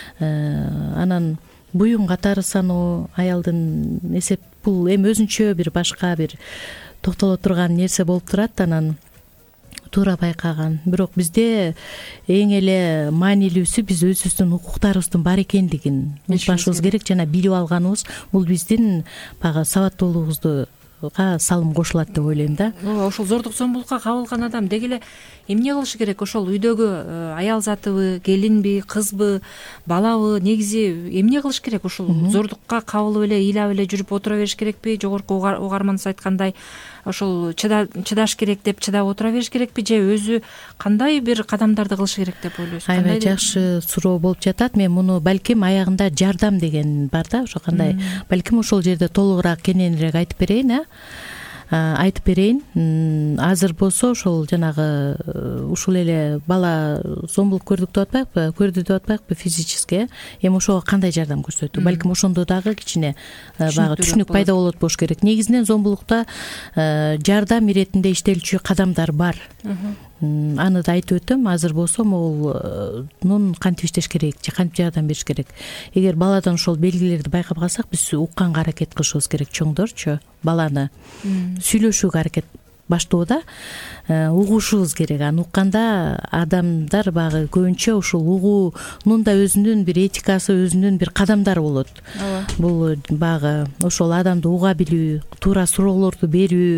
Анан буюм катары саноо, аялдын эсеп, бул эми өзүнчө бир башка бир токтоло турган нерсе болуп турат. Анан туура байкаган. Бирок бизде эң эле маанилүүсү биз өзүбүздүн укуктарыбыздын бар экендигин унутпашыбыз керек. Жана билип алганыбыз бул биздин багы сабаттуулугубузду салым кошулат деп ойлойм да. ооба, ошол зордук зомбулукка кабылган адам деги эле эмне кылышы керек? Ошол үйдөгү аял затыбы, келинби, кызбы, балабы, негизи эмне кылыш керек? Ушул зордукка кабылып эле ыйлап эле жүрүп отура бериш керекпи? Жогорку угарманыбыз айткандай, ошол чыдаш керек деп чыдап отура бериш керекпи, же өзү кандай бир кадамдарды кылышы керек деп ойлойсуз? Аябай жакшы суроо болуп жатат. Мен муну балким аягында жардам деген бар да, ошо кандай, балким ошол жерде толугураак кененирээк айтып берейин, э айтып берейин. Азыр болсо ошол жанагы ушул эле бала зомбулук көрдүк деп атпайбы, көрдү деп атпайбы физически, эми ошого кандай жардам көрсөтүү? Балким ошондо дагы кичине баягы түшүнүк пайда болот болуш керек. Негизинен зомбулукта жардам иретинде иштелчү кадамдар бар. Аны да айтып өтөм. Азыр болсо могул нун кантип иштеш керек, же кантип жардам бериш керек. Эгер баладан ошол белгилерди байкап калсак, биз укканга аракет кылышыбыз керек, чоңдорчу баланы сүйлөшүүгө аракет баштоодо угушубуз керек. Аны укканда адамдар баягы көбүнчө ушул угуунун да өзүнүн бир этикасы, өзүнүн бир кадамдары болот. Бул баягы ошол адамды уга билүү, туура суроолорду берүү,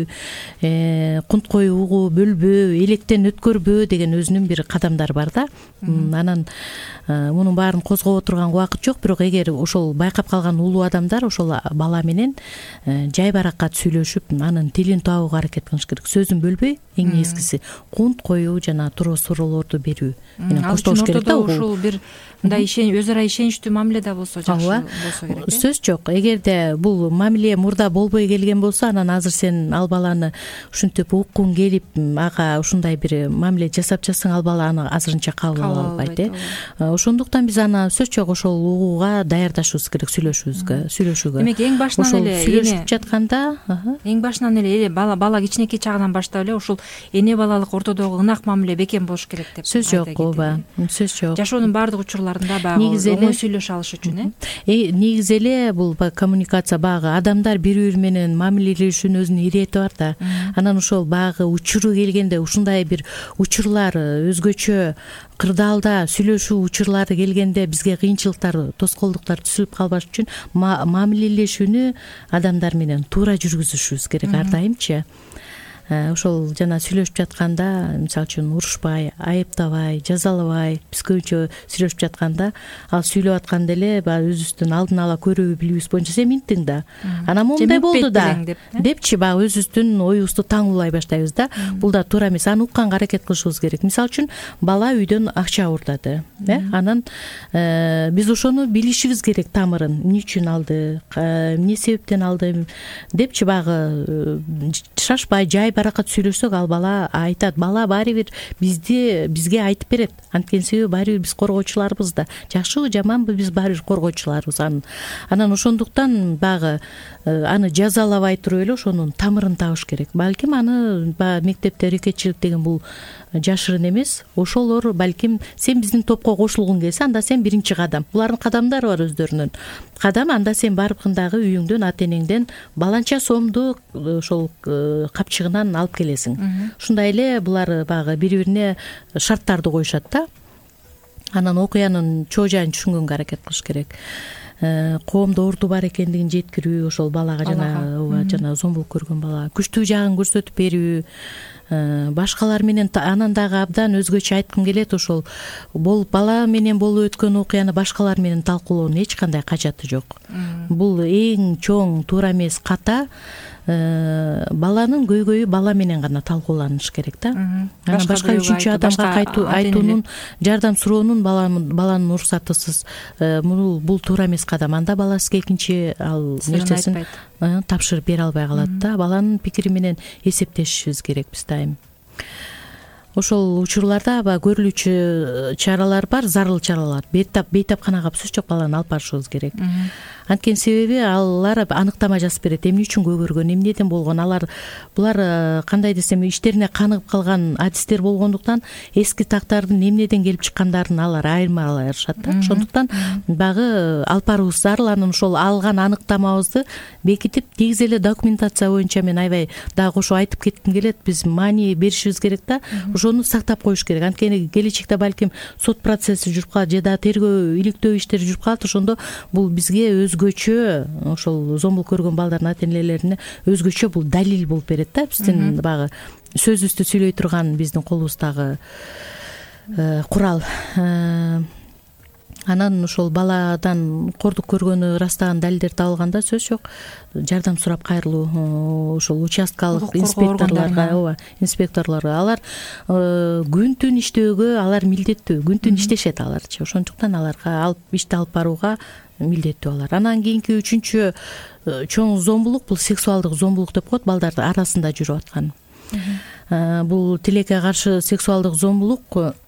кунт коюу, угуу, бөлбөө, электен өткөрбөө деген өзүнүн бир кадамдары бар да. Анан мунун баарын козгоп отурганга убакыт жок, бирок эгер ошол байкап калган улуу адамдар ошол бала менен жай баракат сүйлөшүп, анын тилин табууга аракет кылыш керек. Сөзүн бөлбөй, эң эскиси кунт коюу жана туура суроолорду берүү менен коштолуш керек да. Ушул бир мындай ишен өз ара ишеничтүү мамиледе болсо жакшы болсо керек. Сөз жок. Эгерде бул мамиле мурда болбой келген болсо, анан азыр сен ал баланы ушинтип уккуң келип, ага ушундай бир мамиле жасап жатсаң, ал бала аны азырынча кабыл ала албайт, э. Ошондуктан биз аны сөз жок ошол угууга даярдашыбыз керек, сүйлөшүүбүзгө, сүйлөшүүгө. Демек эң башынан эле сүйлөшүп жатканда, эң башынан эле бала бала кичинекей чагынан баштап эле ушул эне балалык ортодогу ынак мамиле бекем болуш керек деп. Сөз жок, ооба, сөз жок. Жашоонун баардык учурларында баягы оңой сүйлөшө алыш үчүн, э. Негизи эле бул коммуникация, баягы адамдар бири бири менен мамилелешүүнүн өзүнүн ирети бар да. Анан ошол баягы учуру келгенде, ушундай бир учурлар өзгөчө кырдаалда сүйлөшүү учурлары келгенде бизге кыйынчылыктар, тоскоолдуктар түзүлүп калбаш үчүн мамилелешүүнү адамдар менен туура жүргүзүшүбүз керек ар дайымчы. Ошол жана сүйлөшүп жатканда, мисалы үчүн урушпай, айыптабай, жазалабай, биз көбүнчө сүйлөшүп жатканда ал сүйлөп атканда эле баягы өзүбүздүн алдын ала көрүү билүүбүз боюнча сен минттиң да, анан моундай болду да депчи баягы өзүбүздүн оюбузду таңуулай баштайбыз да. Бул да туура эмес. Аны укканга аракет кылышыбыз керек. Мисалы үчүн бала үйдөн акча уурдады, э анан биз ошону билишибиз керек, тамырын, эмне үчүн алды, эмне себептен алды депчи баягы шашпай, жай баракат сүйлөшсөк, ал бала айтат. Бала баары бир бизди бизге айтып берет. Анткени себеби баары бир биз коргоочуларбыз да. Жакшыбы, жаманбы, биз баары бир коргоочуларбыз. Анан ошондуктан багы аны жазалабай туруп эле ошонун тамырын табыш керек. Балким аны баягы мектепте рекетчилик деген бул жашырын эмес. Ошолор балким сен биздин топко кошулгуң келсе, анда сен биринчи кадам. Булардын кадамдары бар өздөрүнүн. Кадам анда сен барып дагы үйүңдөн, ата энеңден баланча сомду ошол капчыгынан алып келесиң. Ушундай эле булар баягы бири-бирине шарттарды коюшат да. Анан окуянын чоо жайын түшүнгөнгө аракет кылыш керек. Коомдо орду бар экендигин жеткирүү, ошол балага жана жана зомбулук көргөн балага күчтүү жагын көрсөтүп берүү, башкалар менен анан дагы абдан өзгөчө айткым келет. Ошол болуп бала менен болуп өткөн окуяны башкалар менен талкуулоонун эч кандай кажаты жок. Бул эң чоң туура эмес ката. Баланын көйгөйү бала менен гана талкууланыш керек да. Анан башка үчүнчү адамга айтуунун, жардам суроонун баланын уруксатысыз бул туура эмес кадам. Анда бала сизге экинчи ал нерсесин тапшырып бере албай калат да. Баланын пикири менен эсептешишибиз керек биз дайым. Ошол учурларда баягы көрүлүүчү чаралар бар, зарыл чаралар. Бейтап бейтапканага сөз жок, баланы алып барышыбыз керек. Анткени себеби алар аныктама жазып берет. Эмне үчүн көгөргөн, эмнеден болгон. Алар булар кандай десем, иштерине каныгып калган адистер болгондуктан эски тактардын эмнеден келип чыккандарын алар айырмалай алышат да. Ошондуктан багы алып барыбыз зарыл. Анан ошол алган аныктамабызды бекитип, негизи эле документация боюнча мен аябай дагы кошо айтып кетким келет. Биз маани беришибиз керек да. Ошону сактап коюш керек. Анткени келечекте балким сот процесси жүрүп калат, же да тергөө, иликтөө иштери жүрүп калат. Ошондо бул бизге өз өзгөчө ошол зомбулук көргөн балдардын ата энелерине өзгөчө бул далил болуп берет да, биздин баягы сөзүбүздү сүйлөй турган биздин колубуздагы курал. Анан ошол баладан кордук көргөнү ырастаган далилдер табылганда сөз жок, жардам сурап кайрылуу ошол участкалык инспекторлорго, ооба, инспекторлорго. Алар күн түн иштөөгө алар милдеттүү, күн түн иштешет аларчы. Ошондуктан аларга алып ишти алып барууга милдеттүү алар. Анан кийинки үчүнчү чоң зомбулук бул сексуалдык зомбулук деп коет, балдардын арасында жүрүп аткан. Бул тилекке каршы сексуалдык зомбулук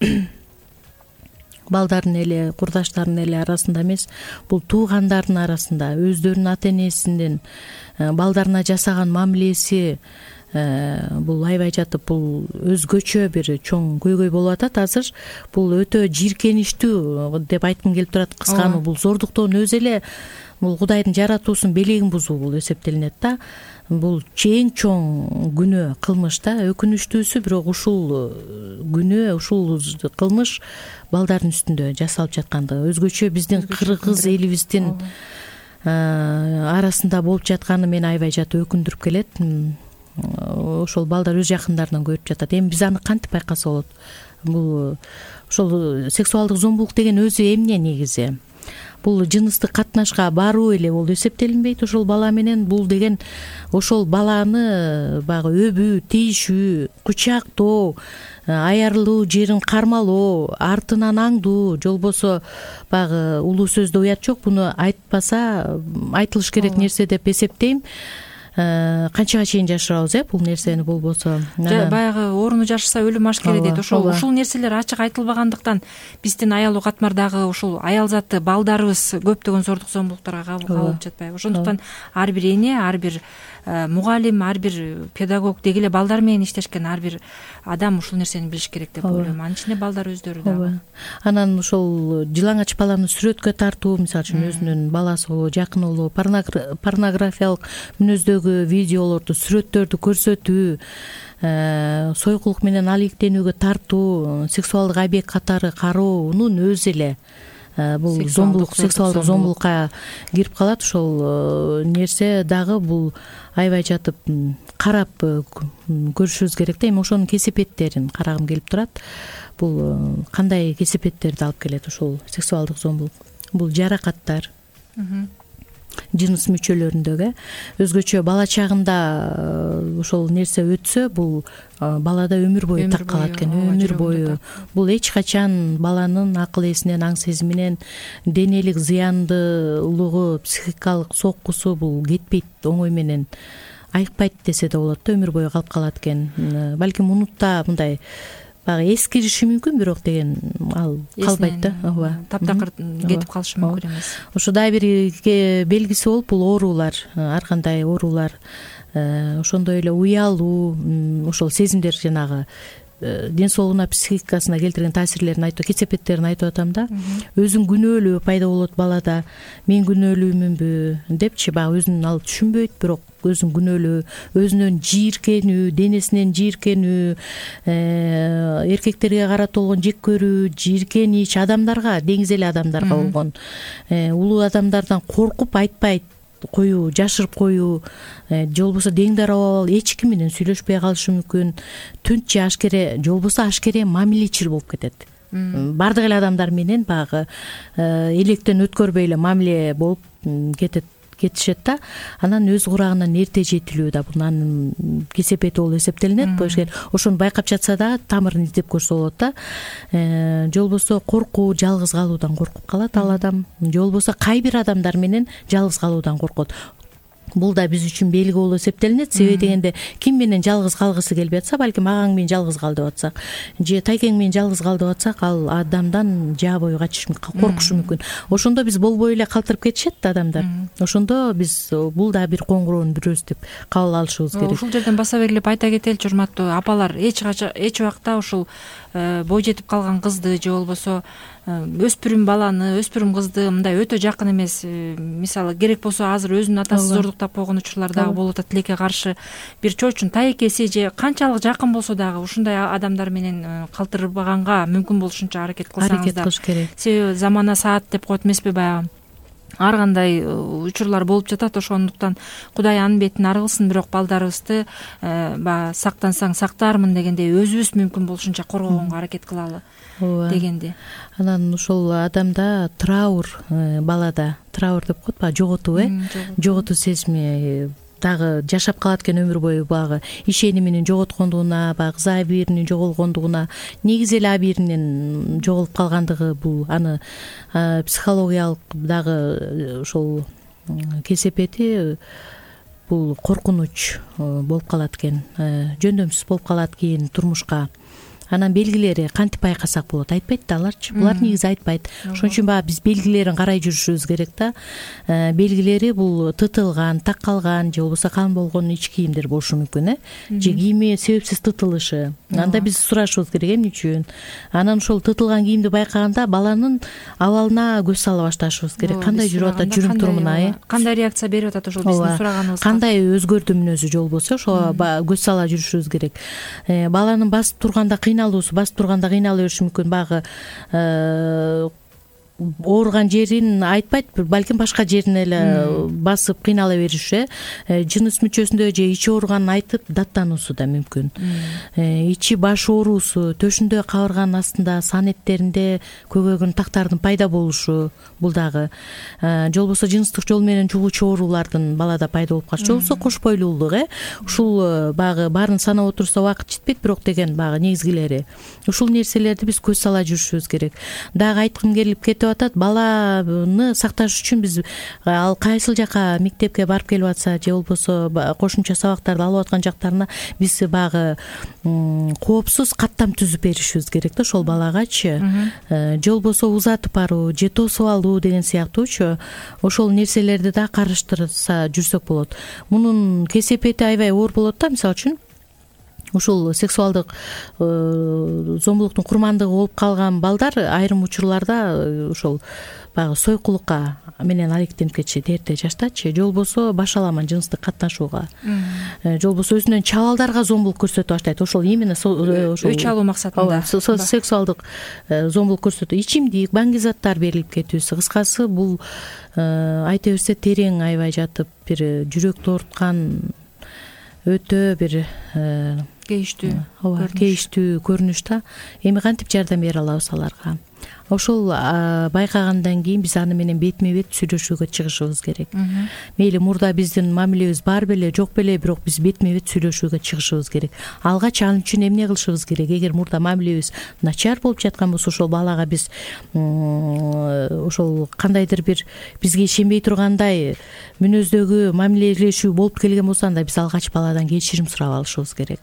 балдардын эле, курдаштардын эле арасында эмес, бул туугандардын арасында, өздөрүнүн ата энесинин балдарына жасаган мамилеси бул аябай жатып, бул өзгөчө бир чоң көйгөй болуп атат азыр. Бул өтө жийиркеничтүү деп айткым келип турат. Кысканы бул зордуктоонун өзү эле бул Кудайдын жаратуусунун белегин бузуу болуп эсептелинет да. Бул эң чоң күнөө, кылмыш да. Өкүнүчтүүсү бирок ушул күнөө, ушул кылмыш балдардын үстүндө жасалып жаткандыгы өзгөчө биздин кыргыз элибиздин арасында болуп жатканы мени аябай жаты өкүндүрүп келет. Ошол балдар өз жакындарынан көрүп жатат. Эми биз аны кантип байкаса болот? Бул ошол сексуалдык зомбулук деген өзү эмне негизи? Бул жыныстык катнашка баруу эле болуп эсептелинбейт ошол бала менен. Бул деген ошол баланы баягы өбүү, тийишүү, кучактоо, аярылуу жерин кармалоо, артынан аңдуу, же болбосо баягы улуу сөздө уят жок, буну айтпаса айтылыш керек нерсе деп эсептейм. Канчага чейин жашырабыз э бул нерсени болбосо? Баягы орууну жашырса өлүм ашкере дейт. Ошол ушул нерселер ачык айтылбагандыктан биздин аялуу катмардагы ушул аял заты балдарыбыз көптөгөн зордук зомбулуктарга кабылып жатпайбы? Ошондуктан ар бир эне, ар бир мугалим, ар бир педагог деги эле балдар менен иштешкен ар бир адам ушул нерсени билиш керек деп ойлойм. Анын ичинде балдар өздөрү дагы. Анан ошол жылаңач баланы сүрөткө тартуу, мисалы үчүн өзүнүн баласы болобу, жакын болобу, порнографиялык мүнөздөгү видеолорду, сүрөттөрдү көрсөтүү, сойкулук менен алектенүүгө тартуу, сексуалдык объект катары кароонун өзү эле бул зомбулук, сексуалдык зомбулукка кирип калат. Ошол нерсе дагы бул аябай жатып карап көрүшүбүз керек да. Эми ошонун кесепеттерин карагым келип турат. Бул кандай кесепеттерди алып келет ошол сексуалдык зомбулук? Бул жаракаттар, жыныс мүчөлөрүндөгү өзгөчө бала чагында ошол нерсе өтсө, бул балада өмүр бою так калат экен, өмүр бою. Бул эч качан баланын акыл эсинен, аң сезиминен денелик зыяндуулугу, психикалык соккусу бул кетпейт, оңой менен айыкпайт десе да болот да, өмүр бою калып калат экен. Балким унутта мындай баягы эскириши мүмкүн, бирок деген ал калбайт да. Ооба. Таптакыр кетип калышы мүмкүн эмес. Ошо дагы бир белгиси болуп, бул оорулар, ар кандай оорулар, ошондой эле уялуу, ошол сезимдер жанагы ден соолугуна, психикасына келтирген таасирлерин айтып, кесепеттерин айтып атам да. Өзүн күнөөлөө пайда болот балада. Мен күнөөлүүмүнбү депчи, баягы өзүн ал түшүнбөйт, бирок өзүн күнөөлөө, өзүнөн жийиркенүү, денесинен жийиркенүү, эркектерге карата болгон жек көрүү, жийиркенич, адамдарга, деңиз эле адамдарга болгон, улуу адамдардан коркуп айтпайт коюу, жашырып коюу, же болбосо дең дарабал эч ким менен сүйлөшпөй калышы мүмкүн. Түнч же ашкере, же болбосо ашкере мамилечил болуп кетет. Бардык эле адамдар менен баягы электен өткөрбөй эле мамиле болуп кетет, кетишет да. Анан өз курагынан эрте жетилүү да бул анын кесепети болуп эсептелинет. Болушкер ошону байкап жатса да тамырын издеп көрсө болот да. Же болбосо коркуу, жалгыз калуудан коркуп калат ал адам. Же болбосо кайбир адамдар менен жалгыз калуудан коркот. Бул да биз үчүн белги болуп эсептелинет. Себеби дегенде ким менен жалгыз калгысы келбей атса, балким агаң менен жалгыз кал деп атсак, же тайкең менен жалгыз кал деп атсак, ал адамдан жаа бою качыш мүмкүн, коркушу мүмкүн. Ошондо биз болбой эле калтырып кетишет да адамдар. Ошондо биз бул да бир коңгуроонун бирөөсү деп кабыл алышыбыз керек. Ушул жерден баса белгилеп айта кетеличи, урматтуу апалар, эч эч убакта ушул бой жетип калган кызды же болбосо өспүрүм баланы, өспүрүм кызды мындай өтө жакын эмес, мисалы керек болсо азыр өзүнүн атасы зордуктап койгон учурлар дагы болуп атат, тилекке каршы бир чоочун тайкеси же канчалык жакын болсо дагы ушундай адамдар менен калтырбаганга мүмкүн болушунча аракет кылсаңыздар. Аракет кылыш керек. Себеби замана саат деп коет эмеспи баягы. ар кандай учурлар болуп жатат. Ошондуктан Кудай анын бетин ары кылсын, бирок балдарыбызды баягы сактансаң сактаармын дегендей өзүбүз мүмкүн болушунча коргогонго аракет кылалы дегенди. Анан ошол адамда траур, балада траур деп коет, баягы жоготуу э жоготуу сезими дагы жашап калат экен өмүр бою, баягы ишени менен жоготкондугуна, баягы кызы абийиринин жоголгондугуна, негизи эле абийиринин жоголуп калгандыгы, бул аны психологиялык дагы ошол кесепети, бул коркунуч болуп калат экен, жөндөмсүз болуп калат кийин турмушка. Анан белгилери кантип байкасак болот? Айтпайт да аларчы. Булар негизи айтпайт. Ошон үчүн баягы биз белгилерин карай жүрүшүбүз керек да. Белгилери бул тытылган, таккалган же болбосо калың болгон ич кийимдер болушу мүмкүн э. Же кийими себепсиз тытылышы. Анда биз сурашыбыз керек, эмне үчүн? Анан ошол тытылган кийимди байкаганда баланын абалына көз сала башташыбыз керек. Кандай жүрүп атат жүрүм турумуна, э? Кандай реакция берип атат ошол биздин сураганыбызга? Кандай өзгөрдү мүнөзү же болбосо ошого көз сала жүрүшүбүз керек. Баланын басып турганда басып турганда кыйнала бериши мүмкүн. Багы ооруган жерин айтпайт, балким башка жерин эле басып кыйнала бериши, жыныс мүчөсүндө же ичи ооруганын айтып даттануусу да мүмкүн. Ичи баш ооруусу, төшүндө кабырганын астында, санеттеринде көгөгөн тактардын пайда болушу, бул дагы же болбосо жыныстык жол менен жугуучу оорулардын балада пайда болуп калышы, же болбосо кош бойлуулук, э ушул багы баарын санап отурса убакыт жетпейт, бирок деген багы негизгилери. Ушул нерселерди биз көз сала жүрүшүбүз керек. Дагы айткым келип кетип атат, баланы сакташ үчүн биз ал кайсыл жака мектепке барып келип атса же болбосо кошумча сабактарды алып аткан жактарына биз багы коопсуз каттам түзүп беришибиз керек да ошол балагачы. Же болбосо узатып баруу же тосуп алуу деген сыяктуучу ошол нерселерди да караштырса жүрсөк болот. Мунун кесепети аябай оор болот да. Мисалы үчүн ушул сексуалдык зомбулуктун курмандыгы болуп калган балдар айрым учурларда ошол баягы сойкулукка менен алектенип кетишет эрте жаштачы, же болбосо башаламан жыныстык катнашууга, же болбосо өзүнөн чабалдарга зомбулук көрсөтүп баштайт. Ошол именно ошол өч алуу максатында сексуалдык зомбулук көрсөтүү, ичимдик, баңги заттар берилип кетүүсү. Кыскасы бул айта берсе терең аябай жатып бир жүрөктү ооруткан өтө бир кейиштүү ооба кейиштүү көрүнүш да. Эми кантип жардам бере алабыз аларга? Ошол байкагандан кийин биз аны менен бетме бет сүйлөшүүгө чыгышыбыз керек. Мейли мурда биздин мамилебиз бар беле жок беле, бирок биз бетме бет сүйлөшүүгө чыгышыбыз керек. Алгач ал үчүн эмне кылышыбыз керек? Эгер мурда мамилебиз начар болуп жаткан болсо ошол балага биз ошол кандайдыр бир бизге ишенбей тургандай мүнөздөгү мамилелешүү болуп келген болсо, анда биз алгач баладан кечирим сурап алышыбыз керек.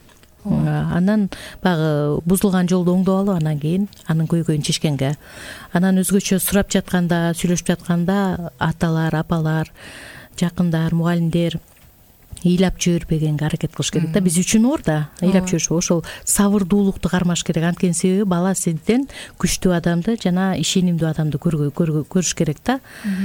Анан багы бузулган жолду оңдоп алып, анан кийин анын көйгөйүн чечкенге. Анан өзгөчө сурап жатканда, сүйлөшүп жатканда аталар, апалар, жакындар, мугалимдер ыйлап жибербегенге аракет кылыш керек да. Биз үчүн оор да ыйлап жибериши. Ошол сабырдуулукту кармаш керек. Анткени себеби бала сизден күчтүү адамды жана ишенимдүү адамды көрүш керек да.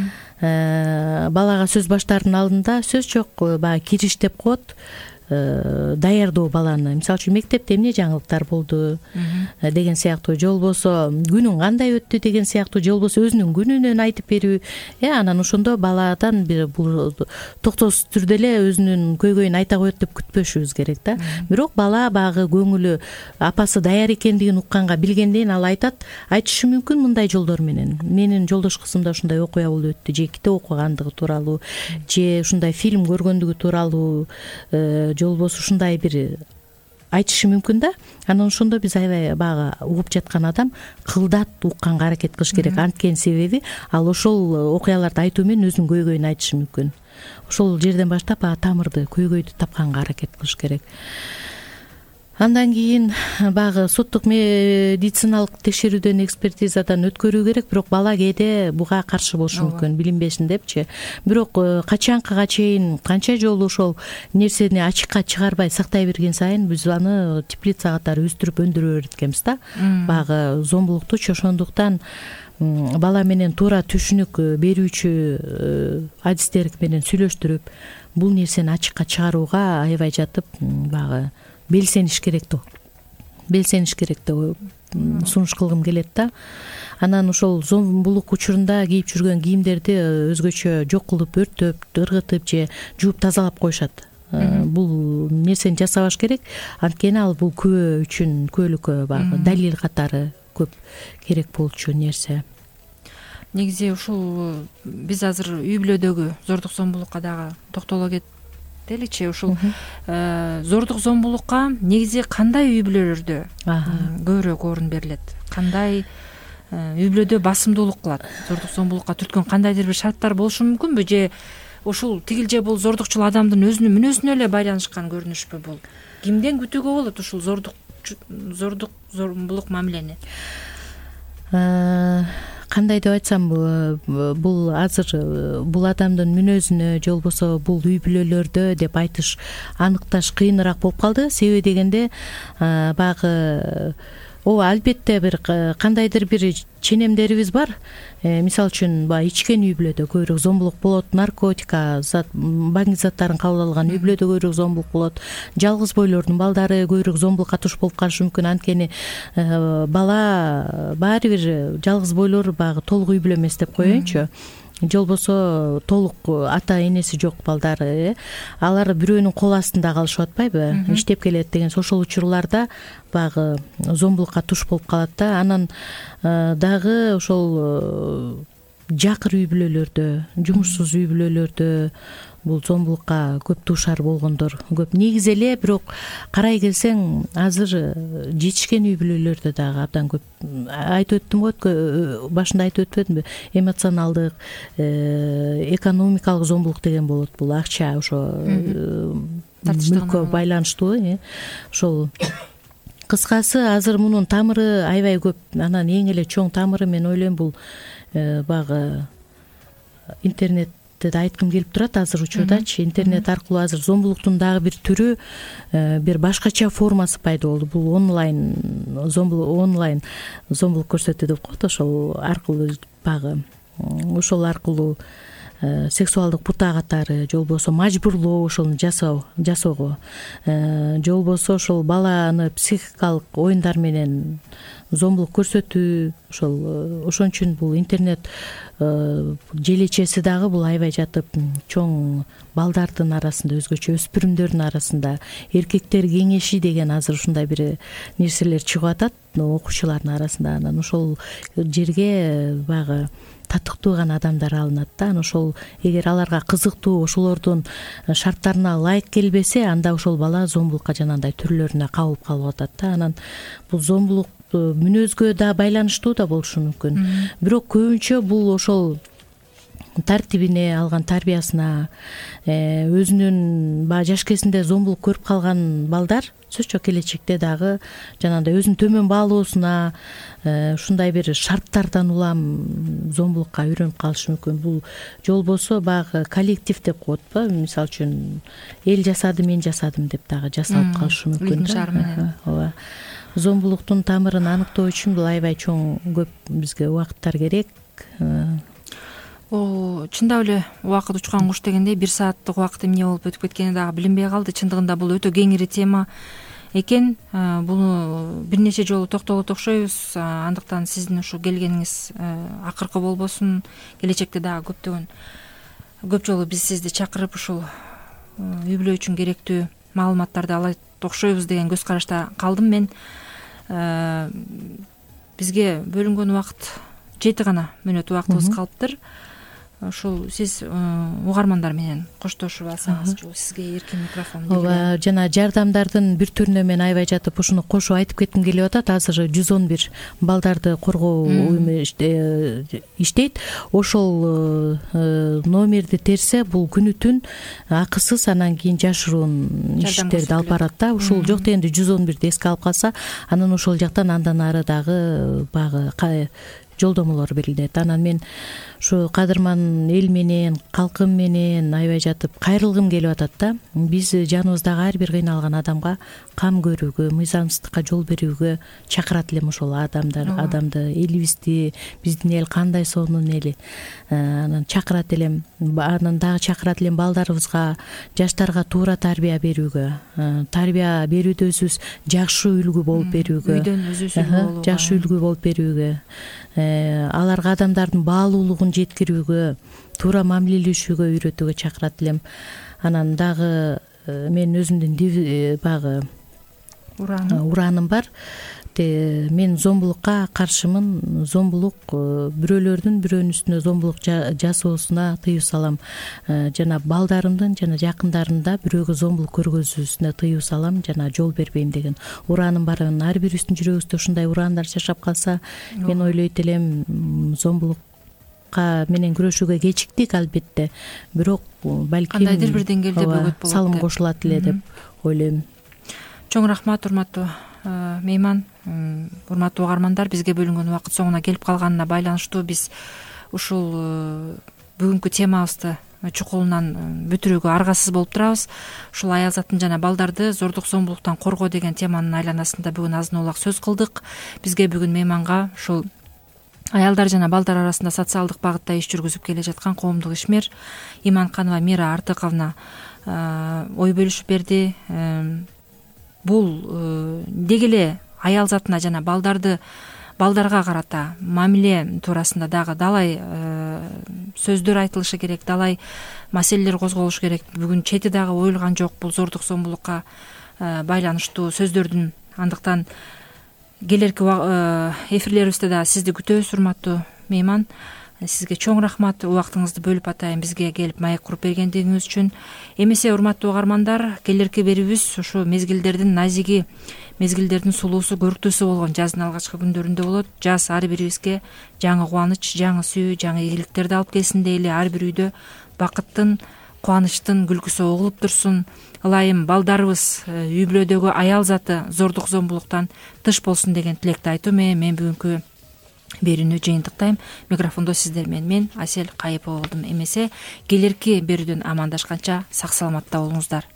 Балага сөз баштаардын алдында сөз жок, баягы кириш деп коет. Даярдоо баланы. Мисалы үчүн мектепте эмне жаңылыктар болду деген сыяктуу, же болбосо күнүң кандай өттү деген сыяктуу, же болбосо өзүнүн күнүнөн айтып берүү. Э анан ошондо баладан бир бул токтоосуз түрдө эле өзүнүн көйгөйүн айта коет деп күтпөшүбүз керек да. Бирок бала багы көңүлү апасы даяр экендигин укканга, билгенден кийин ал айтат, айтышы мүмкүн мындай жолдор менен. Менин жолдош кызымда ушундай окуя болуп өттү, же китеп окугандыгы тууралуу, же ушундай фильм көргөндүгү тууралуу, же болбосо ушундай бир айтышы мүмкүн да. Анан ошондо биз аябай багы угуп жаткан адам кылдат укканга аракет кылыш керек. Анткени себеби ал ошол окуяларды айтуу менен өзүнүн көйгөйүн айтышы мүмкүн. Ошол жерден баштап баягы тамырды, көйгөйдү тапканга аракет кылыш керек. Андан кийин багы соттук медициналык текшерүүдөн, экспертизадан өткөрүү керек. Бирок бала кээде буга каршы болушу мүмкүн, билинбесин депчи. Бирок качанкыга чейин канча жолу ошол нерсени ачыкка чыгарбай сактай берген сайын биз аны теплица катары өстүрүп өндүрө берет экенбиз да. Багы зомбулуктучу. Ошондуктан бала менен туура түшүнүк берүүчү адистер менен сүйлөштүрүп, бул нерсени ачыкка чыгарууга аябай жатып багы белсениш керек да. Белсениш керек деп сунуш кылгым келет да. анан ошол зомбулук учурунда кийип жүргөн кийимдерди өзгөчө жок кылып өрттөп ыргытып же жууп тазалап коюшат. Бул нерсени жасабаш керек, анткени ал бул күбө үчүн күбөлүккө баягы далил катары көп керек болчу нерсе. Негизи ушул биз азыр үй бүлөдөгү зордук зомбулукка дагы токтоло кетеличи. Ушул зордук зомбулукка негизи кандай үй бүлөлөрдө көбүрөөк орун берилет? Кандай үй бүлөдө басымдуулук кылат? Зордук зомбулукка түрткөн кандайдыр бир шарттар болушу мүмкүнбү, же ушул тигил же бул зордукчул адамдын өзүнүн мүнөзүнө эле байланышкан көрүнүшпү бул? Кимден күтүүгө болот ушул зордук зордук зомбулук мамилени? Кандай деп айтсам, бул азыр бул адамдын мүнөзүнө же болбосо бул үй бүлөлөрдө деп айтыш, аныкташ кыйыныраак болуп калды. Себеби дегенде баягы ооба, албетте бир кандайдыр бир ченемдерибиз бар. Мисалы үчүн баягы ичкен үй бүлөдө көбүрөөк зомбулук болот, наркотика, баңги заттарын кабыл алган үй бүлөдө көбүрөөк зомбулук болот. Жалгыз бойлордун балдары көбүрөөк зомбулукка туш болуп калышы мүмкүн. Анткени бала баары бир жалгыз бойлор баягы толук үй бүлө эмес деп коеюнчу. Же болбосо толук ата энеси жок балдары, алар бирөөнүн кол астында калышып атпайбы, иштеп келет деген ошол учурларда баягы зомбулукка туш болуп калат да. Анан дагы ошол жакыр үй бүлөлөрдө, жумушсуз үй бүлөлөрдө бул зомбулукка көп дуушар болгондор көп. Негизи эле бирок карай келсең, азыр жетишкен үй бүлөлөрдө дагы абдан көп. Айтып өттүм го, башында айтып өтпөдүмбү? Эмоционалдык, экономикалык зомбулук деген болот. Бул акча, ошо мүлккө байланыштуу. Ошол кыскасы азыр мунун тамыры аябай көп. Анан эң эле чоң тамыры, мен ойлойм, бул баягы интернет да айткым келип турат азыр учурдачы. Интернет аркылуу азыр зомбулуктун дагы бир түрү, бир башкача формасы пайда болду. Бул онлайн зомбулук, онлайн зомбулук көрсөтүү деп коет. Ошол аркылуу баягы ошол аркылуу сексуалдык бута катары, же болбосо мажбурлоо ошону жасоо жасоого, же болбосо ошол баланы психикалык оюндар менен зомбулук көрсөтүү. Ошол ошон үчүн бул интернет желечеси дагы бул аябай жатып чоң балдардын арасында, өзгөчө өспүрүмдөрдүн арасында эркектер кеңеши деген азыр ушундай бир нерселер чыгып атат окуучулардын арасында. Анан ошол жерге баягы татыктуу гана адамдар алынат да. Анан ошол эгер аларга кызыктуу, ошолордун шарттарына ылайык келбесе, анда ошол бала зомбулукка жанагындай түрлөрүнө кабылып калып атат да. Анан бул зомбулук мүнөзгө да байланыштуу да болушу мүмкүн. Бирок көбүнчө бул ошол тартибине алган тарбиясына, өзүнүн баягы жаш кезинде зомбулук көрүп калган балдар сөзсүз келечекте дагы жанагындай өзүнүн төмөн баалоосуна, ушундай бир шарттардан улам зомбулукка үйрөнүп калышы мүмкүн. Бул же болбосо баягы коллектив деп коетпу, мисалы үчүн эл жасады, мен жасадым деп дагы жасалып калышы мүмкүн да. Ооба. Зомбулуктун тамырын аныктоо үчүн бул аябай чоң көп бизге убакыттар керек. О, чындап эле убакыт учкан куш дегендей, бир сааттык убакыт эмне болуп өтүп кеткени дагы билинбей калды. Чындыгында бул өтө кеңири тема экен. Буну бир нече жолу токтолот окшойбуз. Андыктан сиздин ушу келгениңиз акыркы болбосун. Келечекте дагы көптөгөн көп жолу биз сизди чакырып ушул үй бүлө үчүн керектүү маалыматтарды алат окшойбуз деген көз карашта калдым мен. Бизге бөлүнгөн убакыт жети гана мүнөт убактыбыз калыптыр. Ушул сиз угармандар менен коштошуп алсаңызчы, сизге эркин микрофон. Ооба, жана жардамдардын бир түрүнө мен аябай жатып ушуну кошуп айтып кетким келип атат. Азыр жүз он бир балдарды коргоо уюму иштейт. Ошол номерди терсе, бул күнү түн акысыз, анан кийин жашыруун иштерди алып барат да. Ушул жок дегенде жүз он бирди эске алып калса, анан ошол жактан андан ары дагы баягы жолдомолор берилет. Анан мен ушу кадырман эл менен, калкым менен аябай жатып кайрылгым келип атат да. Биз жаныбыздагы ар бир кыйналган адамга кам көрүүгө, мыйзамсыздыкка жол берүүгө чакырат элем ошол адамдар, адамды, элибизди, биздин эл кандай сонун эли. Анан чакырат элем, анан дагы чакырат элем балдарыбызга, жаштарга туура тарбия берүүгө, тарбия берүүдө өзүбүз жакшы үлгү болуп берүүгө, үйдөн өзүбүз үлгү болууга, жакшы үлгү болуп берүүгө, аларга адамдардын баалуулугун жеткирүүгө, туура мамилелешүүгө үйрөтүүгө чакырат элем. Анан дагы мен өзүмдүн баягы ураным бар. Мен зомбулукка каршымын. Зомбулук бирөөлөрдүн бирөөнүн үстүнө зомбулук жасоосуна тыюу салам. Жана балдарымдын жана жакындарымда бирөөгө зомбулук көргөзүүсүнө тыюу салам, жана жол бербейм деген ураным бар. Ар бирибиздин жүрөгүбүздө ушундай ураандар жашап калса, мен ойлойт элем зомбулукка менен күрөшүүгө кечиктик албетте, бирок балким кандайдыр бир деңгээлде бөгөт болот, салым кошулат эле деп ойлойм. Чоң рахмат, урматтуу мейман, урматтуу угармандар. Бизге бөлүнгөн убакыт соңуна келип калганына байланыштуу биз ушул бүгүнкү темабызды чукулунан бүтүрүүгө аргасыз болуп турабыз. Ушул аял затын жана балдарды зордук зомбулуктан коргоо деген теманын айланасында бүгүн азын улак сөз кылдык. Бизге бүгүн мейманга ушул аялдар жана балдар арасында социалдык багытта иш жүргүзүп келе жаткан коомдук ишмер Иманканова Мира Артыковна ой бөлүшүп берди. Бул деги эле аял затына жана балдарды балдарга карата мамиле туурасында дагы далай сөздөр айтылышы керек, далай маселелер козголушу керек. Бүгүн чети дагы оюлган жок бул зордук зомбулукка байланыштуу сөздөрдүн. Андыктан келерки эфирлерибизде да сизди күтөбүз, урматтуу мейман. Сизге чоң рахмат, убактыңызды бөлүп атайын бизге келип маек куруп бергендигиңиз үчүн. Эмесе урматтуу угармандар, келерки берүүбүз ушу мезгилдердин назиги, мезгилдердин сулуусу, көрктүүсү болгон жаздын алгачкы күндөрүндө болот. Жаз ар бирибизге жаңы кубаныч, жаңы сүйүү, жаңы ийгиликтерди алып келсин дейли. Ар бир үйдө бакыттын, кубанычтын күлкүсү угулуп турсун. Ылайым балдарыбыз, үй бүлөдөгү аял заты зордук зомбулуктан тыш болсун деген тилекти айтуу менен мен бүгүнкү берүүнү жыйынтыктайм. Микрофондо сиздер менен мен Асел Кайыпова болдум. Эмесе келерки берүүдөн амандашканча сак саламатта болуңуздар.